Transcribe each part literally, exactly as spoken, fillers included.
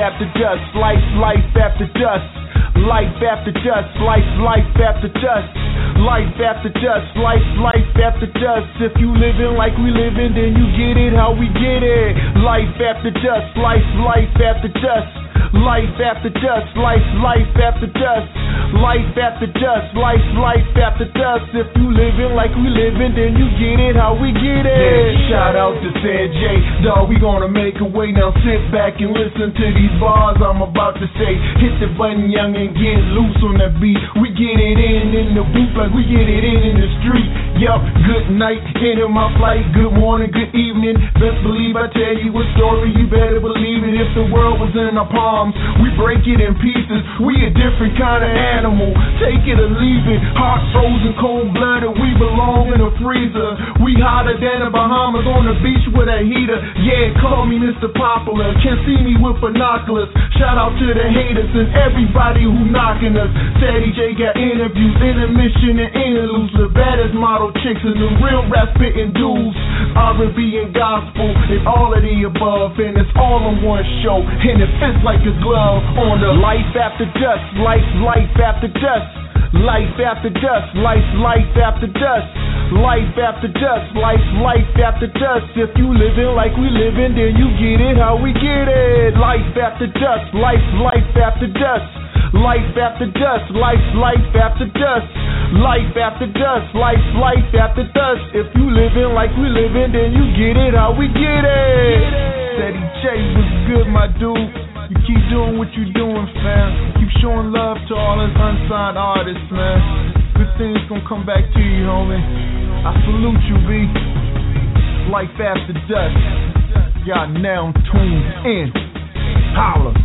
after dust, life, life after dust. Life after dust, life, life after dust. Life after dust, life, life after dust. If you living like we living, then you get it how we get it. Life after dust, life, life after dust. Life after dust, life, life after dust. Life after dust, life, life after dust. If you living like we living, then you get it how we get it. Yeah, shout out to San J, dawg, we gonna make a way. Now sit back and listen to these bars I'm about to say. Hit the button, young, and get loose on that beat. We get it in in the booth like we get it in in the street. Yup, good night, into my flight. Good morning, good evening. Best believe I tell you a story, you better believe it. If the world was in our palms, we break it in pieces. We a different kind of animal, take it or leave it. Heart frozen, cold blooded, we belong in a freezer. We hotter than the Bahamas on the beach with a heater. Yeah, call me Mister Popular, can't see me with binoculars. Shout out to the haters and everybody who knocking us. Sadie J got interviews, intermission and interludes. The baddest model chicks and the real rap spitting dudes. R and B and gospel and all of the above, and it's all on one show, and it fits like a glove on the life after dust, life, life after dust. Life after dust, life, life after dust. Life after dust, life, life after dust. If you living like we living, then you get it how we get it. Life after dust, life, life after dust. Life after dust, life, life after dust. Life after dust, life, life after dust. If you living like we living, then you get it how we get it. Steady J was good, my dude. You keep doing what you doing, fam. Keep showing love to all us unsigned artists, man. Good things gonna come back to you, homie. I salute you, B. Life after dust. Y'all now tuned in. Holla.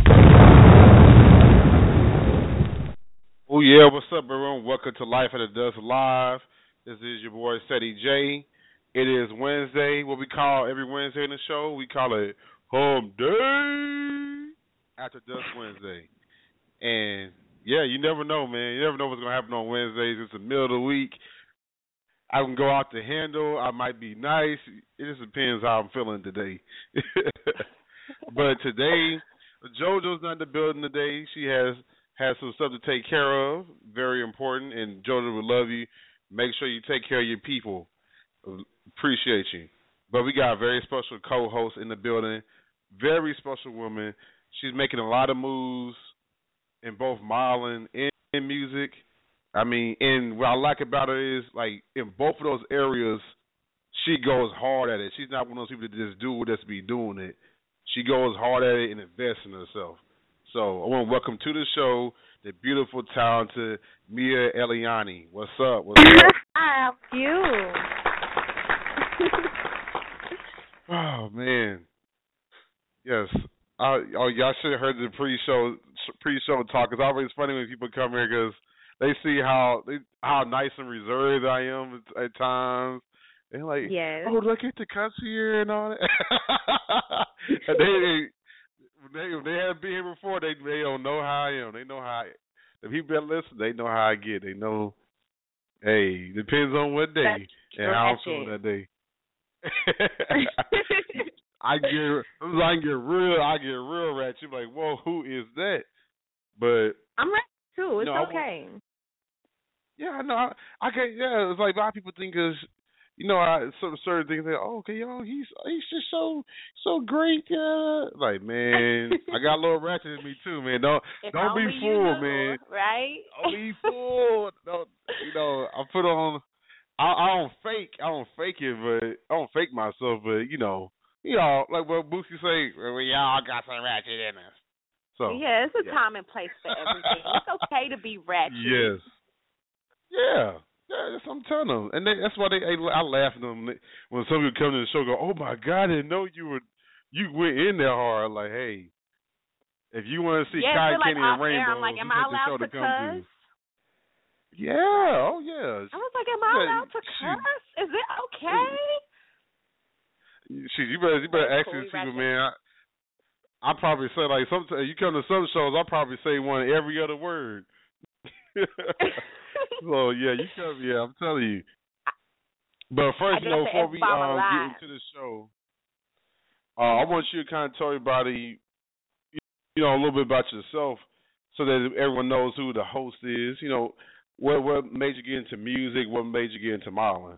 Oh yeah, what's up, everyone? Welcome to Life After Dust Live. This is your boy Steady J. It is Wednesday. What we call every Wednesday in the show, we call it Hump Day. After Dust Wednesday. And yeah, you never know, man. You never know what's gonna happen on Wednesdays. It's the middle of the week. I can go out to handle. I might be nice. It just depends how I'm feeling today. But today, JoJo's not in the building today. She has has some stuff to take care of. Very important. And JoJo will love you. Make sure you take care of your people. Appreciate you. But we got a very special co-host in the building. Very special woman. She's making a lot of moves in both modeling and in music. I mean, and what I like about her is, like, in both of those areas, she goes hard at it. She's not one of those people that just do it just to be doing it. She goes hard at it and invests in herself. So I want to welcome to the show the beautiful, talented Mia Eliani. What's up? What's up? How are you? Oh, man. Yes. Uh, oh, y'all should have heard the pre-show pre-show talk. It's always funny when people come here because they see how they, how nice and reserved I am at, at times. They're like, yes. "Oh, do I get to cuss here and all that?" And they, they, they, if they haven't been here before, they they don't know how I am. They know how. I, the people that listen, they know how I get. They know. Hey, depends on what day That's and how I'm feeling that day. I get, I get real, I get real ratchet. I'm like, whoa, who is that? But I'm ready too. It's you know, okay. I, yeah, I know. I, I can't. Yeah, it's like a lot of people think is, you know, I some certain things. Like, oh, okay, yo, he's he's just so so great. Yeah, like man, I got a little ratchet in me too, man. Don't if don't be fooled, man. Right? Don't be fooled. Don't you know? I put on. I, I don't fake. I don't fake it, but I don't fake myself. But you know. You know, like what Boosie say, well, we all got some ratchet in us. So yeah, it's a yeah. time and place for everything. It's okay to be ratchet. Yes. Yeah. Yeah, that's what I'm telling them. And they, that's why they, I laugh at them when some people come to the show and go, oh, my God, I didn't know you were, you went in there hard. Like, hey, if you want to see yeah, Cotton like Candy and Rainbow, Rainbow, I'm like, am you I got the show allowed to to come cuss? to. Yeah, oh, yeah. I was like, am I yeah, allowed to she, cuss? Is it okay? Shit, you better, you better ask these people, man. I, I probably say, like, some, you come to some shows, I'll probably say one every other word. So, yeah, you come, yeah, I'm telling you. But first, you know, before we um, get into the show, uh, I want you to kind of tell everybody, you you know, a little bit about yourself so that everyone knows who the host is. You know, what what made you get into music? What made you get into modeling?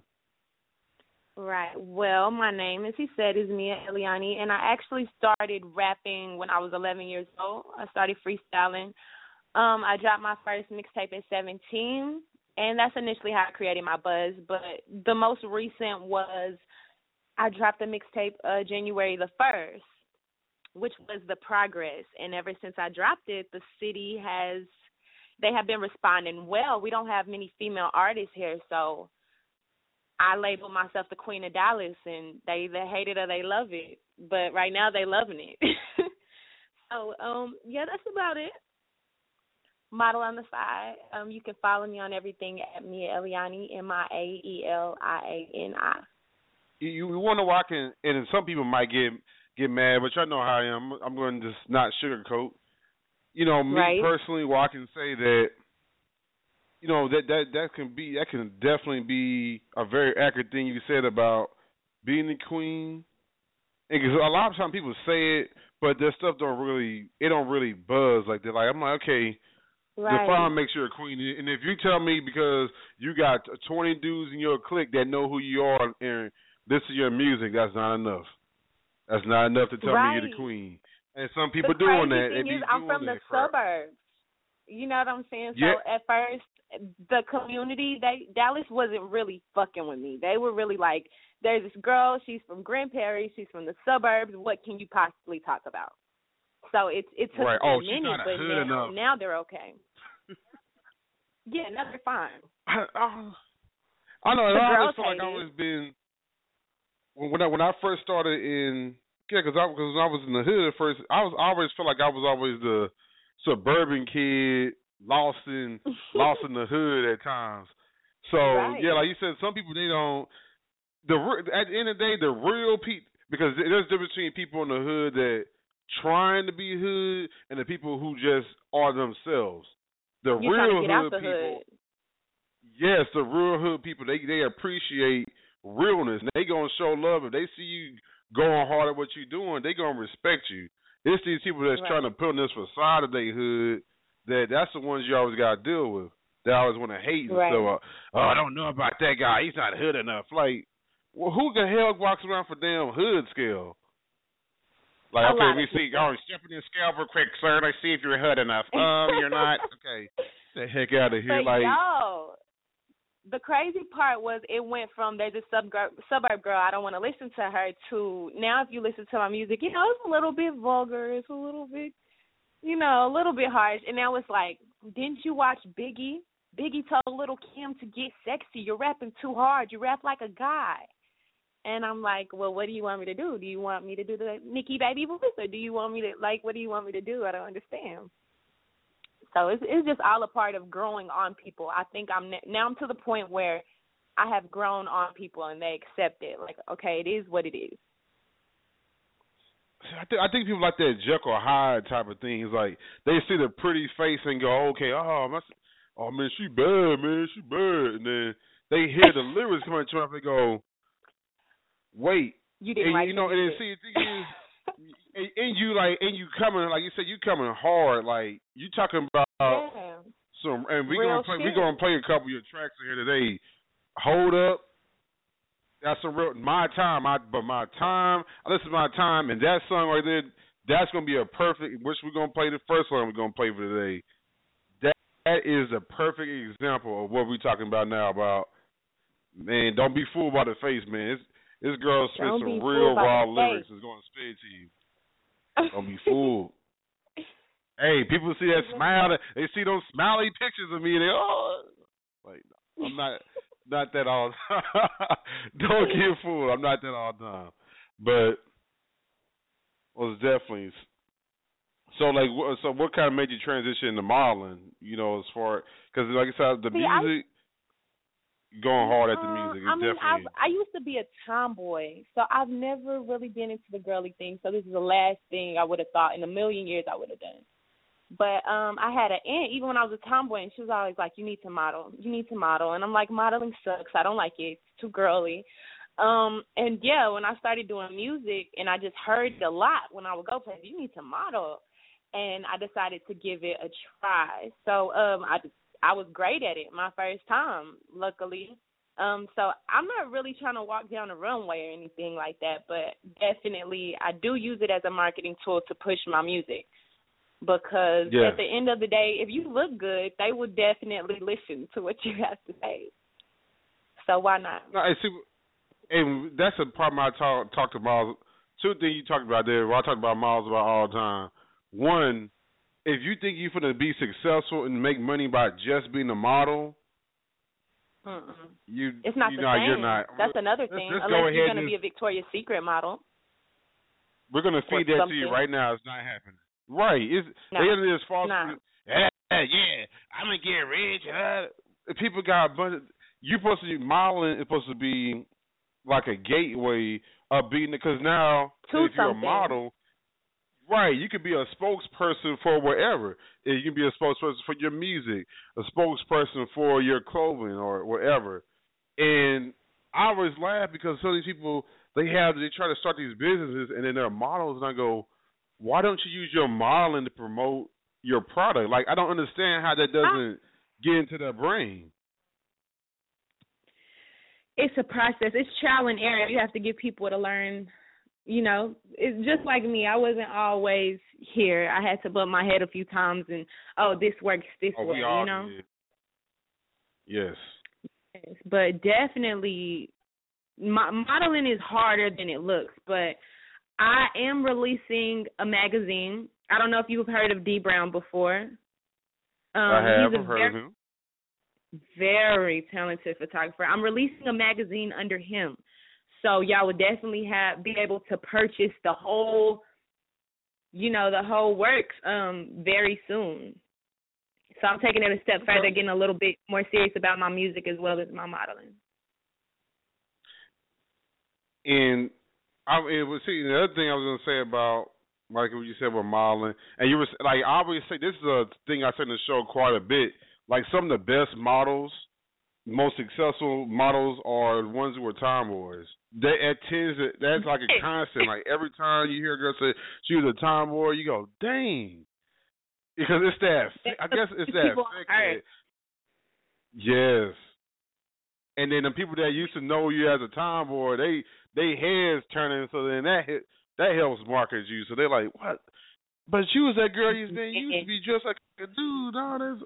Right. Well, my name, as he said, is Mia Eliani, and I actually started rapping when I was eleven years old. I started freestyling. Um, I dropped my first mixtape at seventeen, and that's initially how I created my buzz. But the most recent was I dropped a mixtape uh, January the first, which was The Progress. And ever since I dropped it, the city has, they have been responding well. We don't have many female artists here, so I label myself the Queen of Dallas, and they either hate it or they love it. But right now they loving it. so, um, yeah, that's about it. Model on the side. Um, you can follow me on everything at Mia Eliani, M I A E L I A N I. You, you wonder why I can, and some people might get get mad, but y'all know how I am. I'm going to just not sugarcoat. You know, me right. personally, well, I can say that, you know, that, that that can be, that can definitely be a very accurate thing you said about being the queen. Because a lot of times people say it, but their stuff don't really, it don't really buzz like that. Like, I'm like, okay, right. define makes you a queen. And if you tell me because you got twenty dudes in your clique that know who you are and listen to your music, that's not enough. That's not enough to tell right. me you're the queen. And some people the doing crazy that. Thing they is, be I'm from the crap. suburbs. You know what I'm saying? Yeah. So at first, the community, they Dallas wasn't really fucking with me. They were really like, there's this girl, she's from Grand Prairie, she's from the suburbs. What can you possibly talk about? So it it took right. me oh, a minute, a but now, enough. now they're okay. yeah, now they're fine. I, I, I know. The I always girls feel like hate I it. always been when I when I first started in yeah, because I because when I was in the hood at first, I was I always felt like I was always the suburban kid lost in lost in the hood at times. So right. yeah, like you said, some people they don't. The at the end of the day, the real people, because there's a difference between people in the hood that trying to be hood and the people who just are themselves. The You're real trying to get hood out the people, hood. yes, the real hood people, they they appreciate realness. They gonna show love. If they see you going hard at what you're doing, they gonna respect you. It's these people that's right. trying to put on this facade of their hood. That that's the ones you always got to deal with. They always want to hate and right. so, uh, oh, I don't know about that guy. He's not hood enough. Like, well, who the hell walks around for damn hood scale? Like, a okay, we see, people. oh, step in the scale real quick, sir. Let's see if you're hood enough. Um, you're not. Okay, get the heck out of here. But like, yo, the crazy part was it went from there's a suburb suburb girl, I don't want to listen to her, to now if you listen to my music, you know, it's a little bit vulgar, it's a little bit, you know, a little bit harsh. And now it's like, didn't you watch Biggie? Biggie told Lil' Kim to get sexy. You're rapping too hard. You rap like a guy. And I'm like, well, what do you want me to do? Do you want me to do the Nicki Baby voice, or do you want me to, like, what do you want me to do? I don't understand. So it's it's just all a part of growing on people. I think I'm now I'm to the point where I have grown on people and they accept it. Like, okay, it is what it is. I think I think people like that Jekyll Hyde type of thing. It's like they see the pretty face and go, okay, oh, my, oh man, she bad, man, she bad, and then they hear the lyrics coming to them, they go, wait, you didn't and, like you know, the and then see the thing is, and, and you like, and you coming like you said, you coming hard, like you talking about yeah. some, and we Real gonna play, shit. we gonna play a couple of your tracks in here today. Hold up. That's a real my time. I but my time. I listen to my time, and that song right there. That's gonna be a perfect. Which we're gonna play the first one we're gonna play for today. That that is a perfect example of what we're talking about now. About man, don't be fooled by the face, man. It's, this girl spit Don't some be real fooled by raw the lyrics. face. It's gonna spit it to you. Don't be fooled. Hey, people see that smile. They see those smiley pictures of me, and they oh, like I'm not. Not that all. Don't get fooled. I'm not that all the time, but was definitely. So like, so what kind of made you transition into modeling? You know, as far because like I said, the See, music I, going hard at the uh, music. It's I mean, definitely. I've, I used to be a tomboy, so I've never really been into the girly thing. So this is the last thing I would have thought in a million years I would have done. But um, I had an aunt, even when I was a tomboy, and she was always like, you need to model. You need to model. And I'm like, modeling sucks. I don't like it. It's too girly. Um, and, yeah, when I started doing music, and I just heard it a lot when I would go places, you need to model. and I decided to give it a try. So um, I I was great at it my first time, luckily. Um, so I'm not really trying to walk down the runway or anything like that, but definitely I do use it as a marketing tool to push my music. Because yeah. at the end of the day, if you look good, they will definitely listen to what you have to say. So why not? No, and, see, and that's a problem I talk, talked about. Two things you talked about there, well, I talk about Miles about all the time. One, if you think you're going to be successful and make money by just being a model, Mm-mm. you it's not you the know, same. You're not. That's another thing. Let's, let's Unless you're going to and, be a Victoria's Secret model. We're going to feed that to you right now. It's not happening. Right. It's, no, they are just false. Nah. Yeah, yeah, I'm going to get rich. Uh, people got a bunch of, you're supposed to be modeling. It's supposed to be like a gateway of being, because now to if you're something. a model, right, you could be a spokesperson for whatever. You can be a spokesperson for your music, a spokesperson for your clothing or whatever. And I always laugh because some of these people, they have, they try to start these businesses and then they're models, and I go, why don't you use your modeling to promote your product? Like, I don't understand how that doesn't get into their brain. It's a process. It's trial and error. You have to get people to learn. You know, it's just like me. I wasn't always here. I had to bump my head a few times and, oh, this works this oh, way, we all you know? did. Yes. yes. But definitely, mo- modeling is harder than it looks. But I am releasing a magazine. I don't know if you've heard of D Brown before. Um, I have. he's a I've heard very, of him. Very talented photographer. I'm releasing a magazine under him. So y'all would definitely have be able to purchase the whole, you know, the whole works um, very soon. So I'm taking it a step further, getting a little bit more serious about my music as well as my modeling. And I it was see the other thing I was gonna say about like what you said about modeling, and you were like I always say this is a thing I say in the show quite a bit. Like some of the best models, most successful models are the ones who are tomboys. That it tends to, that's like a constant. Like every time you hear a girl say she was a tomboy, you go, dang, because it's that. I guess it's that. Thick, yes. And then the people that used to know you as a tomboy, they they heads turning, so then that that helps market you. So they're like, what? But you was that girl you used to be, you used to be just like a dude. All this.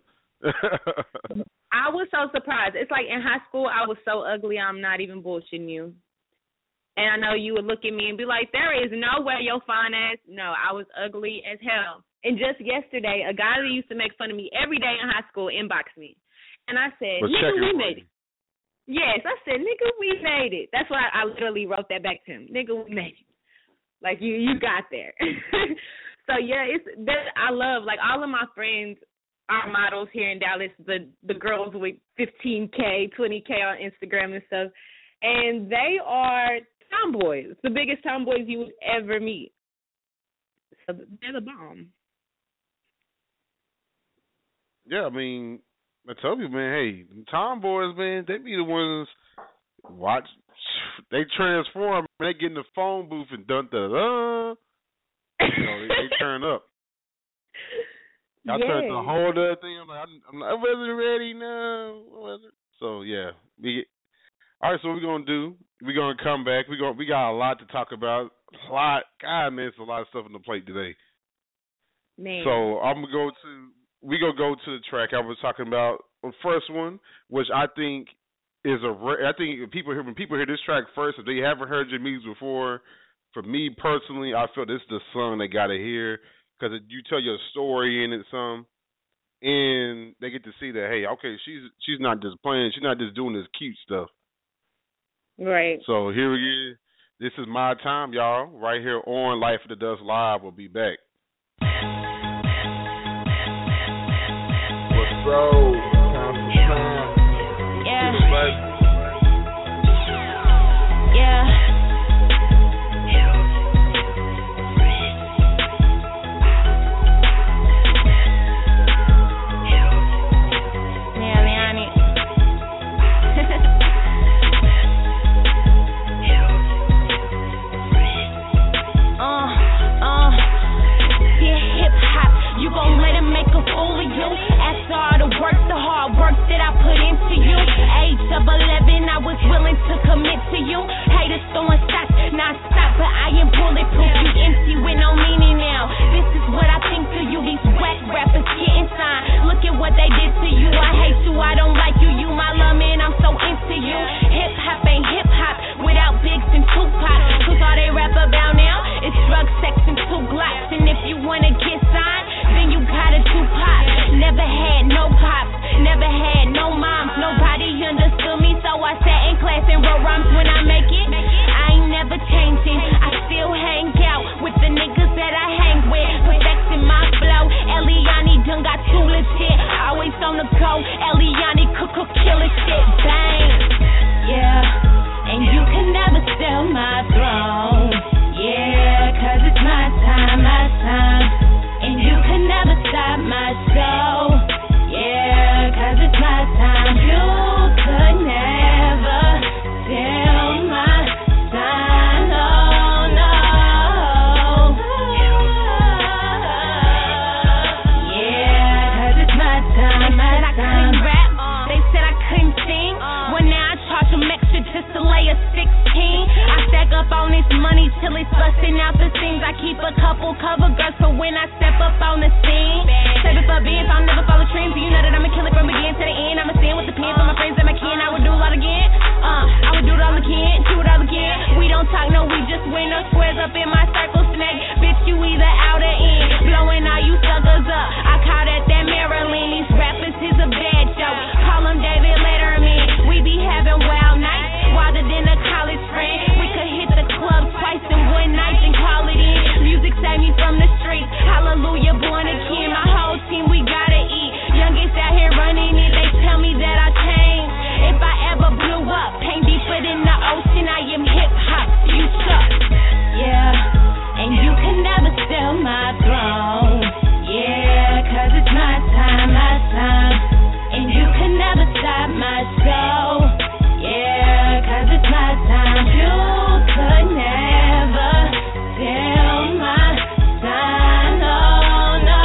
I was so surprised. It's like in high school, I was so ugly, I'm not even bullshitting you. And I know you would look at me and be like, there is no way your fine ass. No, I was ugly as hell. And just yesterday, a guy that used to make fun of me every day in high school inboxed me. And I said, We're nigga, we made it. Yes, I said, nigga, we made it. That's why I, I literally wrote that back to him. Nigga, we made it. Like, you, you got there. So, yeah, it's that I love, like, all of my friends are models here in Dallas, the the girls with fifteen K, twenty K on Instagram and stuff, and they are tomboys, the biggest tomboys you would ever meet. So they're the bomb. Yeah, I mean, I tell you, man, hey, tomboys, man, they be the ones watch. They transform, they get in the phone booth and dun da da. You know, they, they turn up. I yeah. turned the whole other thing. I'm like, I'm, I wasn't ready now. Wasn't. So yeah, we. All right, so what we're gonna do? We're gonna come back. We going we got a lot to talk about. A lot. God, man, it's a lot of stuff on the plate today. Man. So I'm gonna go to. We gonna go to the track I was talking about. The first one, which I think is a. I think if people hear when people hear this track first, if they haven't heard your music before, for me personally, I feel this is the song they gotta hear. Because you tell your story in it some, and they get to see that, hey, okay, she's she's not just playing, she's not just doing this cute stuff. Right. So here we go. This is my time, y'all. Right here on Life After Dusk Live. We'll be back. What's up? Yeah. Yeah. go. Eliani, cook, cook, killing shit, bang. Yeah, and you can never steal my throne. Yeah, cause it's my time, my time. And you can never stop my show. Yeah, cause it's my time. You could never steal my shine. Oh, no. Yeah, cause it's my time, my time. They said I couldn't rap. They said I couldn't sing. Well, now I charge them extra just to lay a sixteen. I stack up on this money till it's busting out the seams. I keep a couple cover girls for when I step up on the scene. Save it for beans, I'll never follow trends. You know that I'ma kill it from beginning to the end. I'ma stand with the pen for my friends and my kin. I would do it all again. Uh, I would do it all again, do it all again. We don't talk, no, we just win. No squares up in my circle snake. Bitch, you either out or in. Blowing all you suckers up. I call that that Maryland. These rappers is a bad joke. Call them David Letterman. We be having wild nights, wilder than a college friend. We could hit the club twice in one night and call it in. Music saved me from the streets. Hallelujah, born again. My whole team, we gotta eat. Youngest out here running it. They tell me that I changed. If I ever blew up, pain deeper than the ocean. I am hip hop. You suck. Yeah, and you can never steal my throne. Yeah, cause it's my time, my time. And you can never stop my show. Yeah, cause it's my time. You could never steal my shine. Oh, no.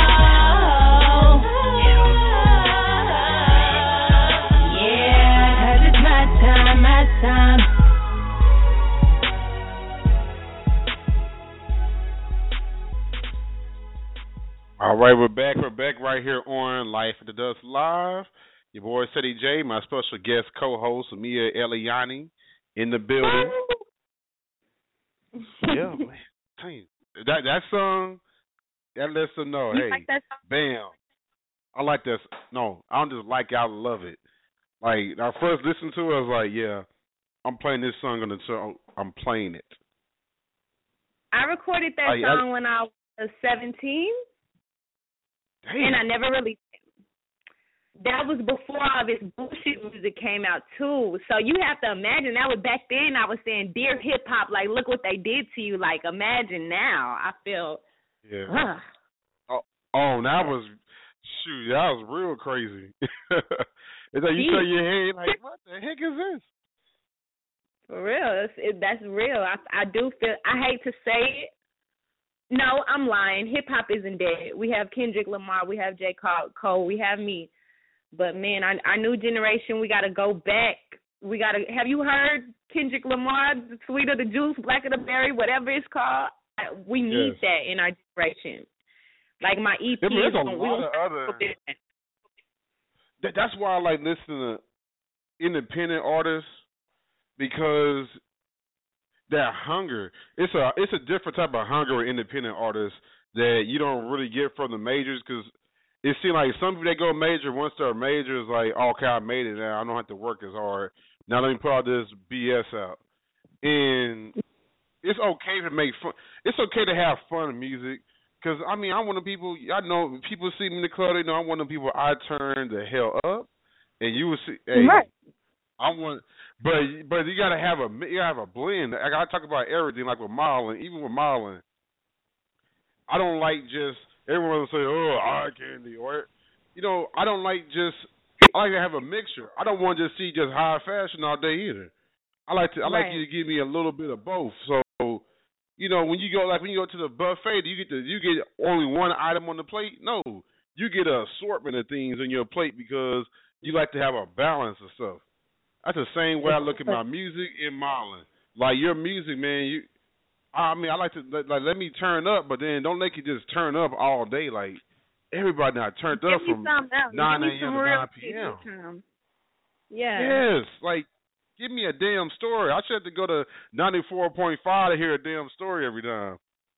Yeah, cause it's my time, my time. All right, we're back. We're back right here on Life at the Dust Live. Your boy Ceddy J, my special guest co-host Mia Eliani in the building. Yeah, man. Tell you, that that song, that lets them know, You hey, like that song? bam. I like that. No, I don't just like it. I love it. Like, I first listened to it, I was like, yeah, I'm playing this song on the show. I'm playing it. I recorded that I- I- song when I was seventeen, Damn. and I never really. That was before all this bullshit music came out too. So you have to imagine that was back then. I was saying, dear hip hop, like look what they did to you. Like imagine now. I feel. Yeah. Uh, Oh, oh, that was shoot. That was real crazy. It's like you Jeez. turn your head like, what the heck is this? For real, it's, it, that's real. I I do feel. I hate to say it. No, I'm lying. Hip hop isn't dead. We have Kendrick Lamar. We have J. Cole. We have me. But man, our, our new generation, we got to go back. We got to. Have you heard Kendrick Lamar, the Sweet of the Juice, Black of the Berry, whatever it's called? We need Yes. that in our generation. Like my E P. Yeah, but there's a we lot don't of have other- to do that. That, that's why I like listening to independent artists because that hunger. It's a it's a different type of hunger with independent artists that you don't really get from the majors because it seems like some people that go major once they're major is like, oh, okay, I made it now. I don't have to work as hard. Now let me put all this B S out. And it's okay to make fun. It's okay to have fun in music. Because, I mean, I'm one of the people, I know, people see me in the club, they know I'm one of the people, I turn the hell up, and you will see, hey, Right. I want, but but you got to have a, you got to have a blend. I got to talk about everything, like with modeling, even with modeling. I don't like just, everyone will say, oh, eye candy, or, you know, I don't like just, I like to have a mixture. I don't want to just see just high fashion all day either. I like to, I like Right. you to give me a little bit of both, so. You know, when you go like when you go to the buffet, do you get the you get only one item on the plate? No, you get an assortment of things on your plate because you like to have a balance of stuff. That's the same way I look at my music and modeling. Like your music, man, you. I mean, I like to like, like let me turn up, but then don't let you just turn up all day. Like everybody not turned up Give me from something else. nine Give me a.m. some to real nine p.m. time. Yeah. Yes, like. Give me a damn story. I should have to go to ninety-four point five to hear a damn story every time.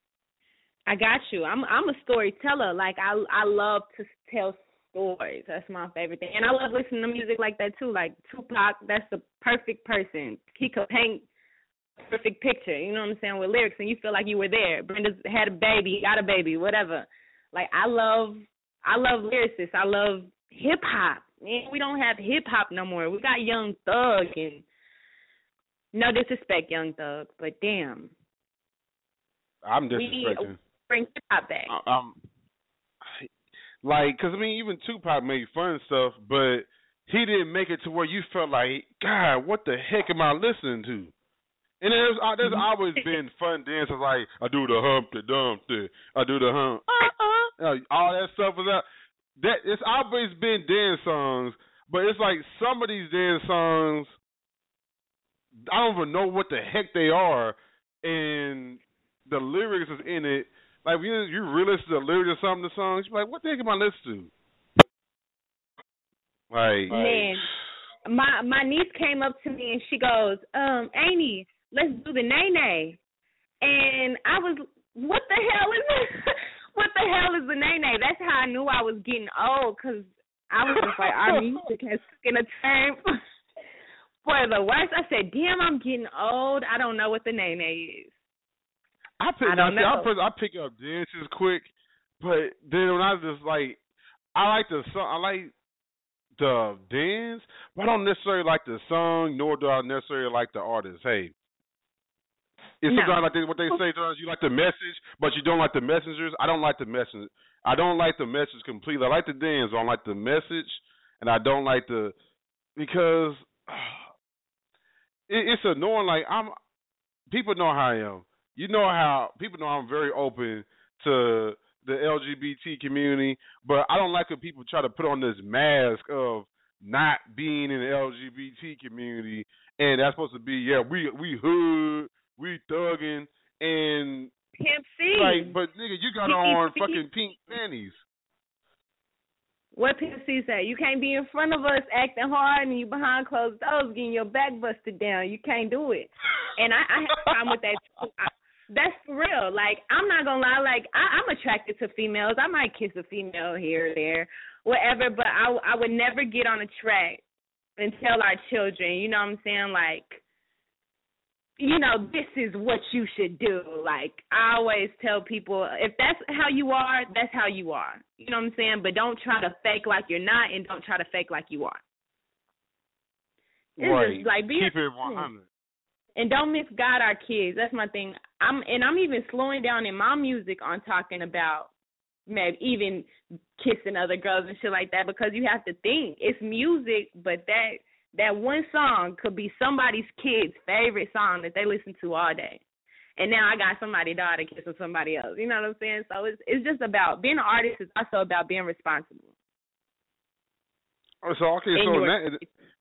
I got you. I'm I'm a storyteller. Like I I love to tell stories. That's my favorite thing. And I love listening to music like that too. Like Tupac, that's the perfect person. He could paint a perfect picture, you know what I'm saying, with lyrics and you feel like you were there. Brenda's had a baby, got a baby, whatever. Like I love I love lyricists. I love hip hop. man, we don't have hip hop no more. We got Young Thug and no disrespect, Young Thug, but damn. I'm disrespecting. We bring hip hop back. I, I'm like, cause I mean, even Tupac made fun stuff, but he didn't make it to where you felt like, God, what the heck am I listening to? And there's uh, there's always been fun dances like I do the Humpty Dumpty, I do the hump, uh-uh. all that stuff is out. That it's always been dance songs, but it's like some of these dance songs, I don't even know what the heck they are, and the lyrics is in it. Like when you you really listen to the lyrics of some of the songs, you're like, what the heck am I listening to? Like, man, my my niece came up to me and she goes, um, Amy, let's do the nay-nay. And I was, what the hell is this? What the hell is the nay-nay? That's how I knew I was getting old, because I was just like, our music has taken a turn for the worst. I said, damn, I'm getting old. I don't know what the nay-nay is. I, pick, I don't now, know. See, I, I pick up dances quick, but then when I just like, I like the song, I like the dance, but I don't necessarily like the song, nor do I necessarily like the artist. Hey, it's no. sometimes like they, what they say. Sometimes you like the message, but you don't like the messengers. I don't like the message. I don't like the message completely. I like the dance, but I don't like the message, and I don't like the because uh, it, it's annoying. Like I'm, people know how I am. You know how people know I'm very open to the L G B T community, but I don't like when people try to put on this mask of not being in the L G B T community, and that's supposed to be, yeah, we we hood, we thugging, and Pimp C. Like, but nigga, you got on fucking pink panties. What Pimp C say? You can't be in front of us acting hard and you behind closed doors getting your back busted down. You can't do it. And I, I have a problem with that too. I, That's for real. Like, I'm not going to lie. Like, I, I'm attracted to females. I might kiss a female here or there, whatever, but I, I would never get on a track and tell our children, you know what I'm saying, like, you know, this is what you should do. Like, I always tell people, if that's how you are, that's how you are. You know what I'm saying? But don't try to fake like you're not, and don't try to fake like you are. It's right. just like, be Keep it one hundred. And don't misguide our kids. That's my thing. I'm and I'm even slowing down in my music on talking about maybe even kissing other girls and shit like that, because you have to think it's music, but that that one song could be somebody's kid's favorite song that they listen to all day. And now I got somebody's daughter kissing somebody else. You know what I'm saying? So it's it's just about being an artist is also about being responsible. Oh, so okay, so that,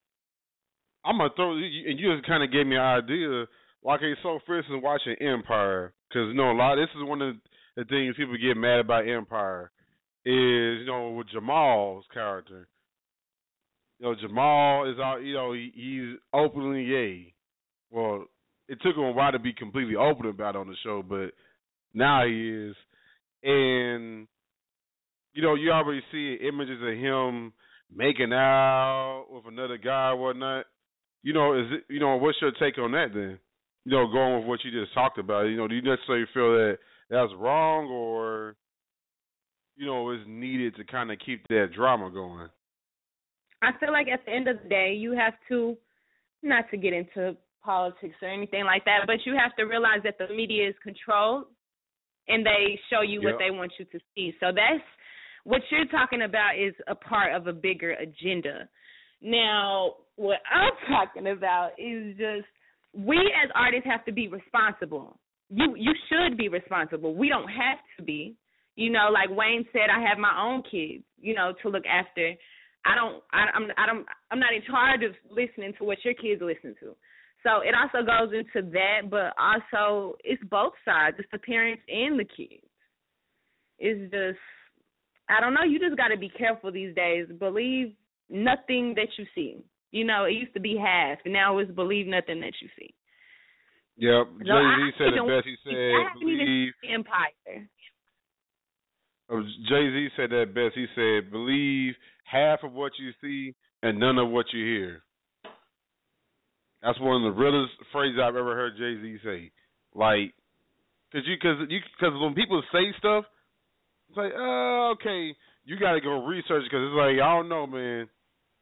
I'm gonna throw and you just kind of gave me an idea. Like, okay, so for instance, watching Empire, because you know a lot. This is one of the things people get mad about Empire is, you know, with Jamal's character. You know, Jamal is out. You know, he, he's openly gay. Well, it took him a while to be completely open about it on the show, but now he is. And you know, you already see images of him making out with another guy or whatnot. You know, is it, you know, what's your take on that then? You know, going with what you just talked about, you know, do you necessarily feel that that's wrong, or, you know, is needed to kind of keep that drama going? I feel like at the end of the day, you have to, not to get into politics or anything like that, but you have to realize that the media is controlled and they show you yep. what they want you to see. So that's, what you're talking about is a part of a bigger agenda. Now, what I'm talking about is just, we as artists have to be responsible. You you should be responsible. We don't have to be. You know, like Wayne said, I have my own kids, you know, to look after. I don't I I'm I don't I'm not in charge of listening to what your kids listen to. So it also goes into that, but also it's both sides. It's the parents and the kids. It's just, I don't know, you just got to be careful these days. Believe nothing that you see. You know, it used to be half, and now it's believe nothing that you see. Yep. So Jay-Z said it best. He said, I haven't believe. even seen Empire. Jay-Z said that best. He said, believe half of what you see and none of what you hear. That's one of the realest phrases I've ever heard Jay-Z say. Like, cause you, cause you, cause when people say stuff, it's like, oh, okay, you got to go research, because it's like, I don't know, man.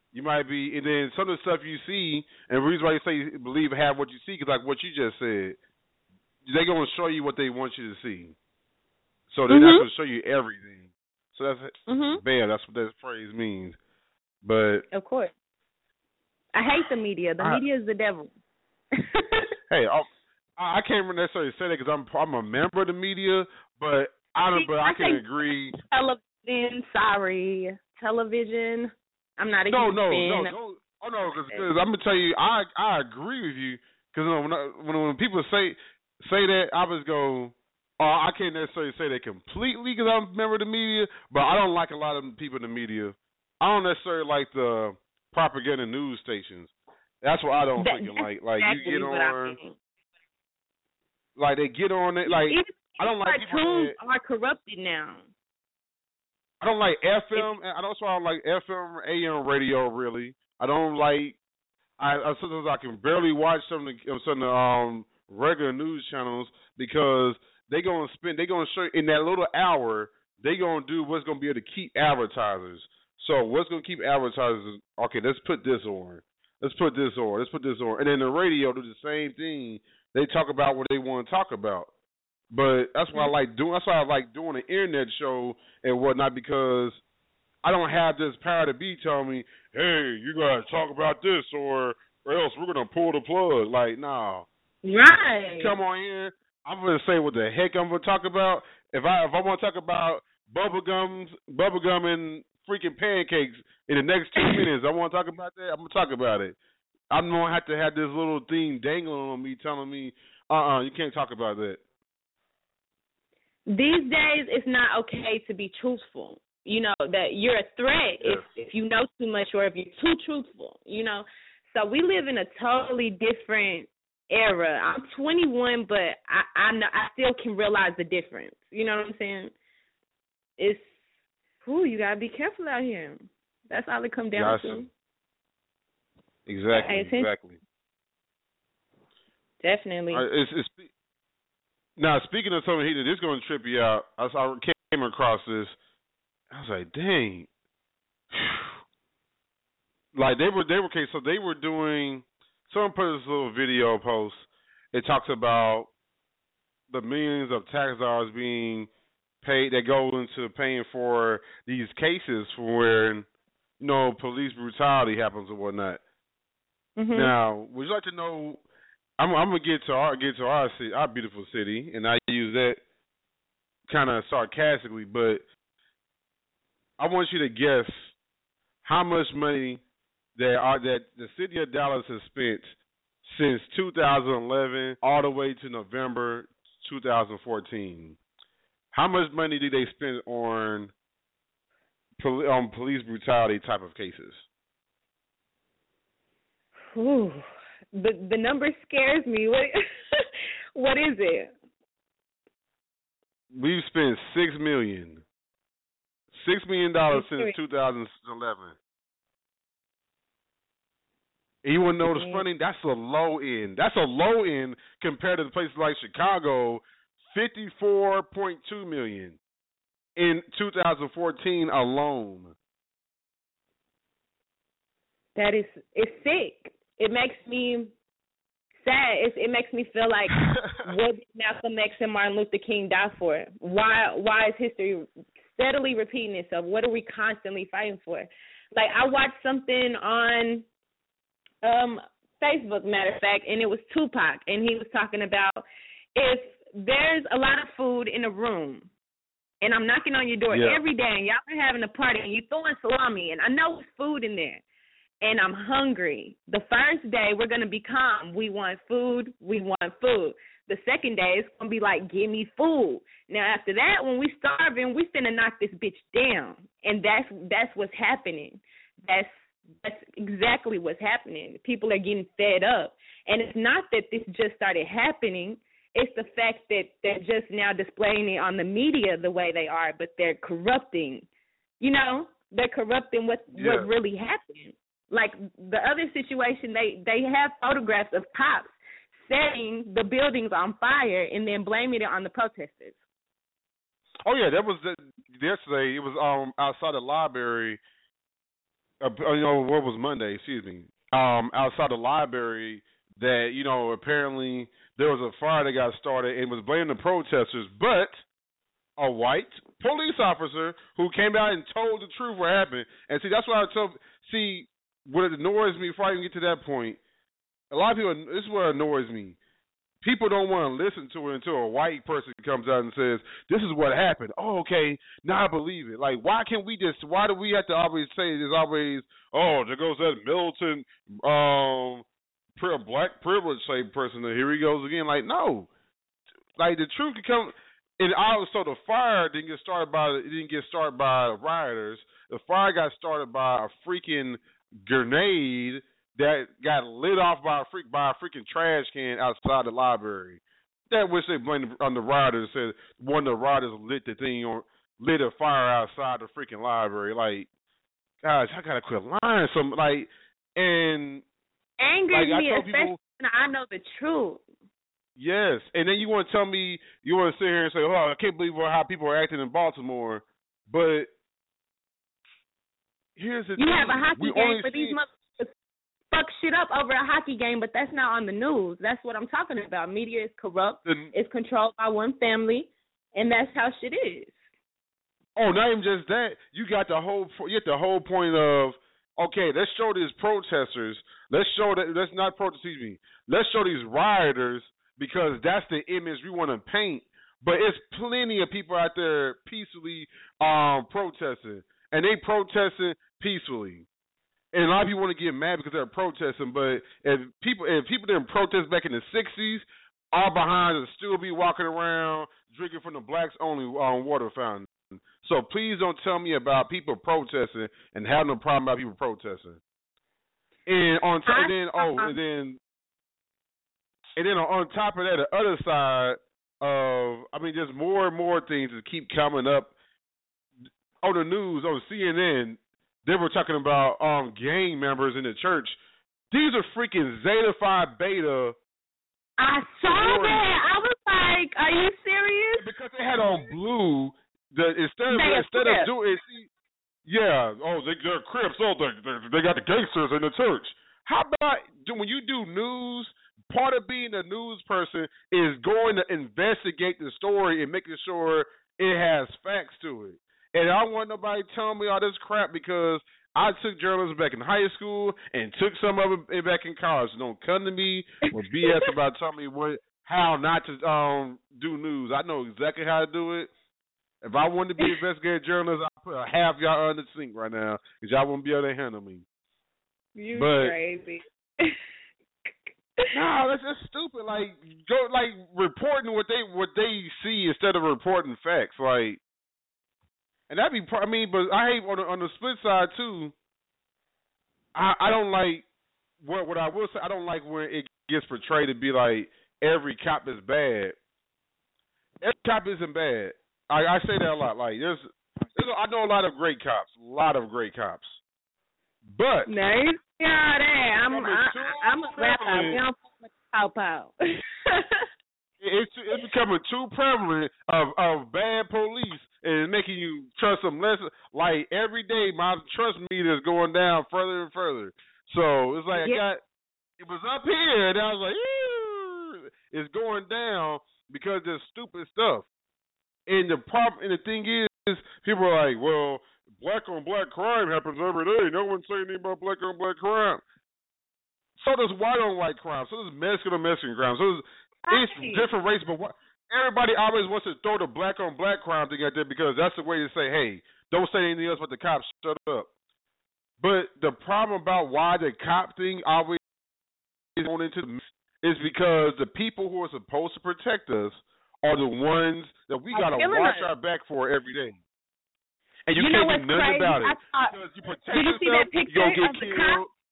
You might be, and then some of the stuff you see, and the reason why you say believe have what you see, because like what you just said, they're going to show you what they want you to see. So they're mm-hmm. not going to show you everything. So that's mm-hmm. bad. That's what that phrase means. But of course, I hate the media. The I, media is the devil. Hey, I, I can't necessarily say that because I'm I'm a member of the media, but I don't. But I, I can agree. Television, sorry, television. I'm not a no, huge no, fan. no, no. Oh no, because I'm gonna tell you, I I agree with you because you know, when, I, when when people say say that, I just go, oh, I can't necessarily say that completely because I'm a member of the media, but I don't like a lot of people in the media. I don't necessarily like the propaganda news stations. That's what I don't that, freaking like. Like exactly you get on, like they get on it. Like Even I don't like people that are corrupted now. I don't like F M. I don't. I don't like F M, A M radio. Really, I don't like. I, I sometimes I can barely watch some of the, some of the um, regular news channels because they gonna spend. They gonna show in that little hour. They gonna do what's gonna be able to keep advertisers. So what's gonna keep advertisers? Okay, let's put this on. Let's put this on. Let's put this on. And then the radio do the same thing. They talk about what they want to talk about. But that's why I like doing. That's why I like doing an internet show and whatnot because I don't have this power to be telling me, "Hey, you gotta talk about this, or, or else we're gonna pull the plug." Like, nah. Right. Come on here. I'm gonna say what the heck I'm gonna talk about. If I if I want to talk about bubblegums, bubblegum and freaking pancakes in the next two minutes, I want to talk about that. I'm gonna talk about it. I'm gonna have to have this little thing dangling on me, telling me, "Uh, uh you can't talk about that." These days, it's not okay to be truthful. You know, that you're a threat yes. if, if you know too much or if you're too truthful, you know. So we live in a totally different era. I'm twenty-one, but I I, know, I still can realize the difference. You know what I'm saying? It's, whew, you got to be careful out here. That's all it comes down gotcha. to. Exactly, exactly. Definitely. Uh, it's, it's, now, speaking of something heated, this is going to trip you out. I, I came across this. I was like, dang. Like, they were, they were, okay, so they were doing, someone put this little video post. It talks about the millions of tax dollars being paid, that go into paying for these cases for where, you know, police brutality happens and whatnot. Mm-hmm. Now, would you like to know, I'm, I'm gonna get to our get to our city, our beautiful city, and I use that kind of sarcastically, but I want you to guess how much money that are that the city of Dallas has spent since two thousand eleven all the way to November two thousand fourteen. How much money did they spend on poli- on police brutality type of cases? Ooh. The the number scares me. What what is it? We've spent six million, six million dollars since two thousand eleven. And you want to know what's funny? That's a low end. That's a low end compared to the places like Chicago, fifty-four point two million in two thousand fourteen alone. That is, it's sick. It makes me sad. It, it makes me feel like, what did Malcolm X and Martin Luther King die for? Why Why is history steadily repeating itself? What are we constantly fighting for? Like, I watched something on um, Facebook, matter of fact, and it was Tupac, and he was talking about if there's a lot of food in a room, and I'm knocking on your door yeah. every day, and y'all are having a party, and you're throwing salami, and I know there's food in there, and I'm hungry. The first day, we're going to be calm. We want food. We want food. The second day, it's going to be like, give me food. Now, after that, when we starving, we finna knock this bitch down. And that's that's what's happening. That's that's exactly what's happening. People are getting fed up. And it's not that this just started happening. It's the fact that they're just now displaying it on the media the way they are, but they're corrupting. You know, they're corrupting what, yeah. what really happened. Like the other situation, they, they have photographs of cops setting the buildings on fire and then blaming it on the protesters. Oh, yeah, that was the, yesterday. It was um outside the library. uh, you know, what was Monday? Excuse me. Um, outside the library, that you know, apparently there was a fire that got started and was blaming the protesters, but a white police officer who came out and told the truth what happened. And see, that's what I told. See, what annoys me before I even get to that point, a lot of people. This is what annoys me. People don't want to listen to it until a white person comes out and says, "This is what happened." Oh, okay, now I believe it. Like, why can't we just? Why do we have to always say there's always? Oh, there goes that militant, um, black privilege type person. Here he goes again. Like, no, like the truth can come. And also, the fire didn't get started by it didn't get started by rioters. The fire got started by a freaking grenade that got lit off by a freak by a freaking trash can outside the library. That which they blamed on the rioters. Said one of the rioters lit the thing on lit a fire outside the freaking library. Like, gosh, I gotta quit lying. Some like and angers like, me, I especially people, when I know the truth. Yes, and then you want to tell me you want to sit here and say, "Oh, I can't believe how people are acting in Baltimore," but here's the you thing: have a hockey we game, but see... these motherfuckers fuck shit up over a hockey game, but that's not on the news. That's what I'm talking about. Media is corrupt. The... It's controlled by one family, and that's how shit is. Oh, not even just that. You got the whole you get the whole point of okay, let's show these protesters. Let's show that. Let's not protest. Excuse me. Let's show these rioters. Because that's the image we want to paint. But it's plenty of people out there peacefully um, protesting. And they protesting peacefully. And a lot of people want to get mad because they're protesting. But if people if people didn't protest back in the sixties, all behind would still be walking around drinking from the blacks only um, water fountain. So please don't tell me about people protesting and having a problem about people protesting. And on top, and then oh, and then. And then on top of that, the other side of, I mean, just more and more things that keep coming up on the news, on C N N. They were talking about um, gang members in the church. These are freaking Zeta Phi Beta. I saw that. I was like, "Are you serious?" Because they had on blue. The instead of they instead of doing, see, yeah, oh, they, they're Crips. Oh, they they got the gangsters in the church. How about when you do news? Part of being a news person is going to investigate the story and making sure it has facts to it. And I don't want nobody telling me all this crap because I took journalism back in high school and took some of it back in college. So don't come to me with B S about telling me what how not to um do news. I know exactly how to do it. If I wanted to be an investigative journalist, I'd put half y'all under the sink right now because y'all won't be able to handle me. You but, crazy. No, that's just stupid. Like go like reporting what they what they see instead of reporting facts. Like, and that'd be. I mean, but I hate on the, on the split side too. I I don't like what what I will say. I don't like when it gets portrayed to be like every cop is bad. Every cop isn't bad. I I say that a lot. Like there's, there's I know a lot of great cops. A lot of great cops. But nice. Yeah, that. I'm I, I'm a rapper. We don't fuck with pow pow. It's it's becoming too prevalent of, of bad police and making you trust them less. Like every day, my trust meter is going down further and further. So it's like yeah. I got it was up here, and I was like, ew, it's going down because there's stupid stuff. And the problem, and the thing is, people are like, well, black on black crime happens every day. No one's saying anything about black on black crime. So does white on white crime. So does Mexican on Mexican crime. So does it's different race, but what, everybody always wants to throw the black on black crime thing out there because that's the way to say, hey, don't say anything else but the cops, shut up. But the problem about why the cop thing always is going into the is because the people who are supposed to protect us are the ones that we got to watch our back for every day. And you, you can't do nothing crazy? about it. Thought, because you protect did you yourself, see that picture you get of the killed. cop?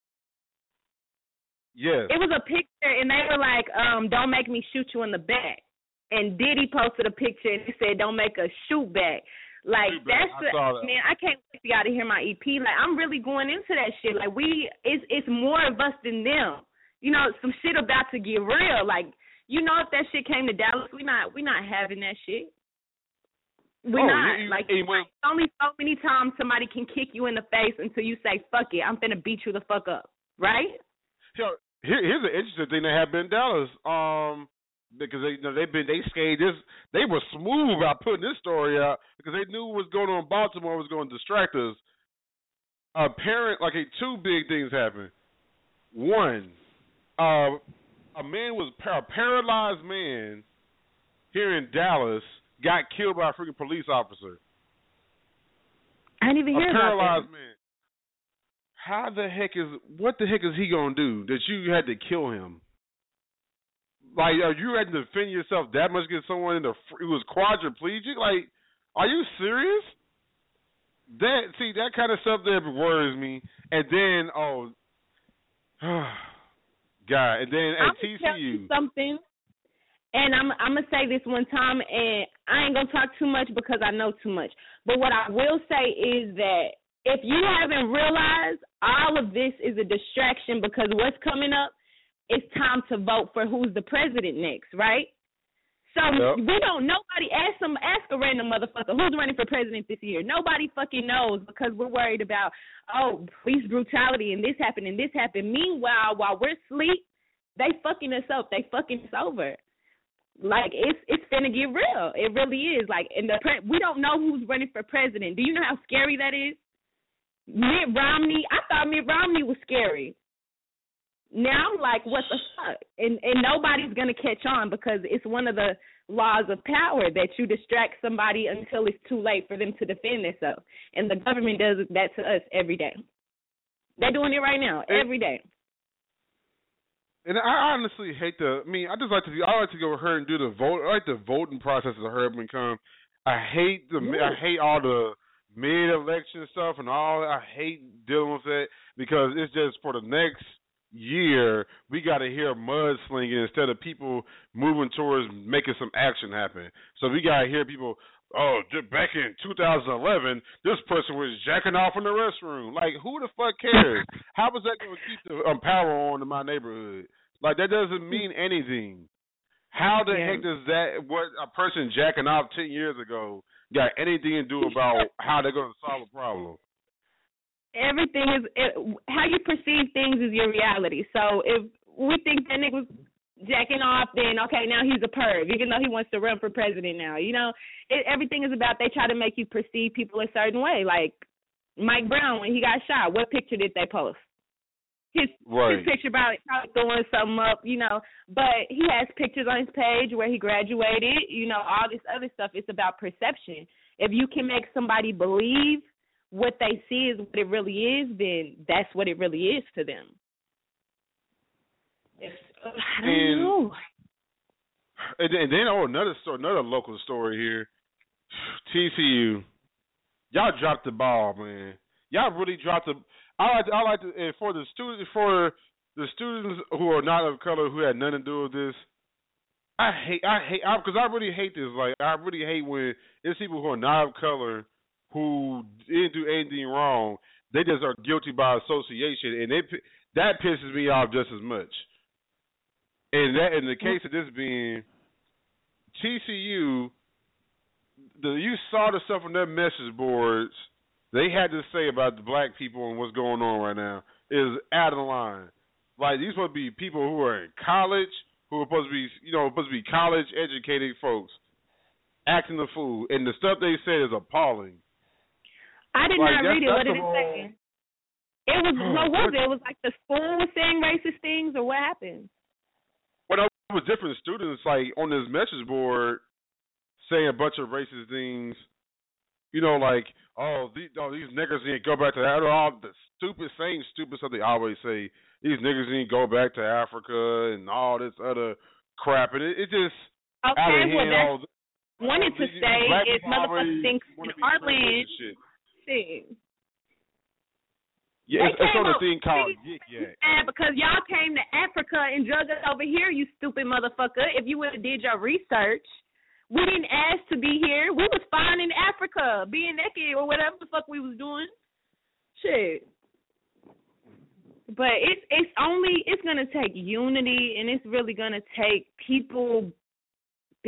Yes. It was a picture, and they were like, um, don't make me shoot you in the back. And Diddy posted a picture, and he said, don't make a shoot back. Like, shoot that's back. the, I that. man, I can't wait for y'all to hear my E P. Like, I'm really going into that shit. Like, we, it's, it's more of us than them. You know, some shit about to get real. Like, you know, if that shit came to Dallas, we not, we not having that shit. We're oh, not. you, like, you, like, only so many times somebody can kick you in the face until you say, fuck it, I'm finna beat you the fuck up. Right? So, here, here's an interesting thing that happened in Dallas. Um, because they, you know, they've been, they skated this, they were smooth about putting this story out because they knew what was going on in Baltimore was going to distract us. A parent, like, a, two big things happened. One, uh, a man was, a paralyzed man here in Dallas got killed by a freaking police officer. I didn't even hear a about paralyzed that. man. How the heck is, what the heck is he going to do that you had to kill him? Like, are you had to defend yourself that much against someone in the, who was quadriplegic? Like, are you serious? That, see, that kind of stuff that worries me. And then, oh, God, and then at I'm T C U. Tell you something, and I'm, I'm going to say this one time, and I ain't going to talk too much because I know too much. But what I will say is that if you haven't realized, all of this is a distraction because what's coming up, it's time to vote for who's the president next, right? So yep. we don't, nobody, ask some, ask a random motherfucker who's running for president this year. Nobody fucking knows because we're worried about, oh, police brutality and this happened and this happened. Meanwhile, while we're asleep, they fucking us up. They fucking us over. Like, it's it's finna get real. It really is. Like, and the pre- we don't know who's running for president. Do you know how scary that is? Mitt Romney, I thought Mitt Romney was scary. Now I'm like, what the fuck? And and nobody's going to catch on because it's one of the laws of power that you distract somebody until it's too late for them to defend themselves. And the government does that to us every day. They're doing it right now, every day. And I honestly hate the, I mean, I just like to, I like to go over her and do the vote. I like the voting process of her when come. I hate the, Ooh. I hate all the mid-election stuff and all. I hate dealing with that because it's just for the next year, we got to hear mudslinging instead of people moving towards making some action happen. So we got to hear people, oh, back in two thousand eleven, this person was jacking off in the restroom. Like, who the fuck cares? How was that going to keep the um, power on in my neighborhood? Like, that doesn't mean anything. How the yeah. heck does that, what a person jacking off ten years ago got anything to do about how they're going to solve a problem? Everything is, it, how you perceive things is your reality. So if we think that nigga was jacking off, then okay, now he's a perv, even though he wants to run for president now. You know, it, everything is about, they try to make you perceive people a certain way. Like Mike Brown, when he got shot, what picture did they post? His, right. his picture about probably throwing something up, you know, but he has pictures on his page where he graduated, you know, all this other stuff. It's about perception. If you can make somebody believe what they see is what it really is, then that's what it really is to them. It's, I don't and, know. And then, and then oh, another story, another local story here. T C U, y'all dropped the ball, man. Y'all really dropped the. I like, to, I like to, and for the students, for the students who are not of color, who had nothing to do with this. I hate, I hate, because I, I really hate this. Like, I really hate when it's people who are not of color who didn't do anything wrong. They just are guilty by association, and it that pisses me off just as much. And that, in the case of this being T C U, the you saw the stuff on their message boards they had to say about the black people and what's going on right now is out of line. Like, these supposed to be people who are in college, who are supposed to be, you know, supposed to be college educated folks acting the fool, and the stuff they said is appalling. I did like, not read it. What did it whole... say? It was what was it? It was like the school was saying racist things, or what happened? Well, it was different students like on this message board saying a bunch of racist things. You know, like, oh, these, oh, these niggas need to go back to that. All the stupid, same stupid stuff they always say. These niggas need to go back to Africa and all this other crap. And it, it just okay, out of well, hand. All, wanted all, to these, say these if motherfuckers think in our land, shit. shit. Yeah, it's, it's on a thing called Yik Yak. Because y'all came to Africa and drug us over here, you stupid motherfucker. If you would have did your research. We didn't ask to be here. We was fine in Africa, being naked or whatever the fuck we was doing. Shit. But it's it's only it's gonna take unity, and it's really gonna take people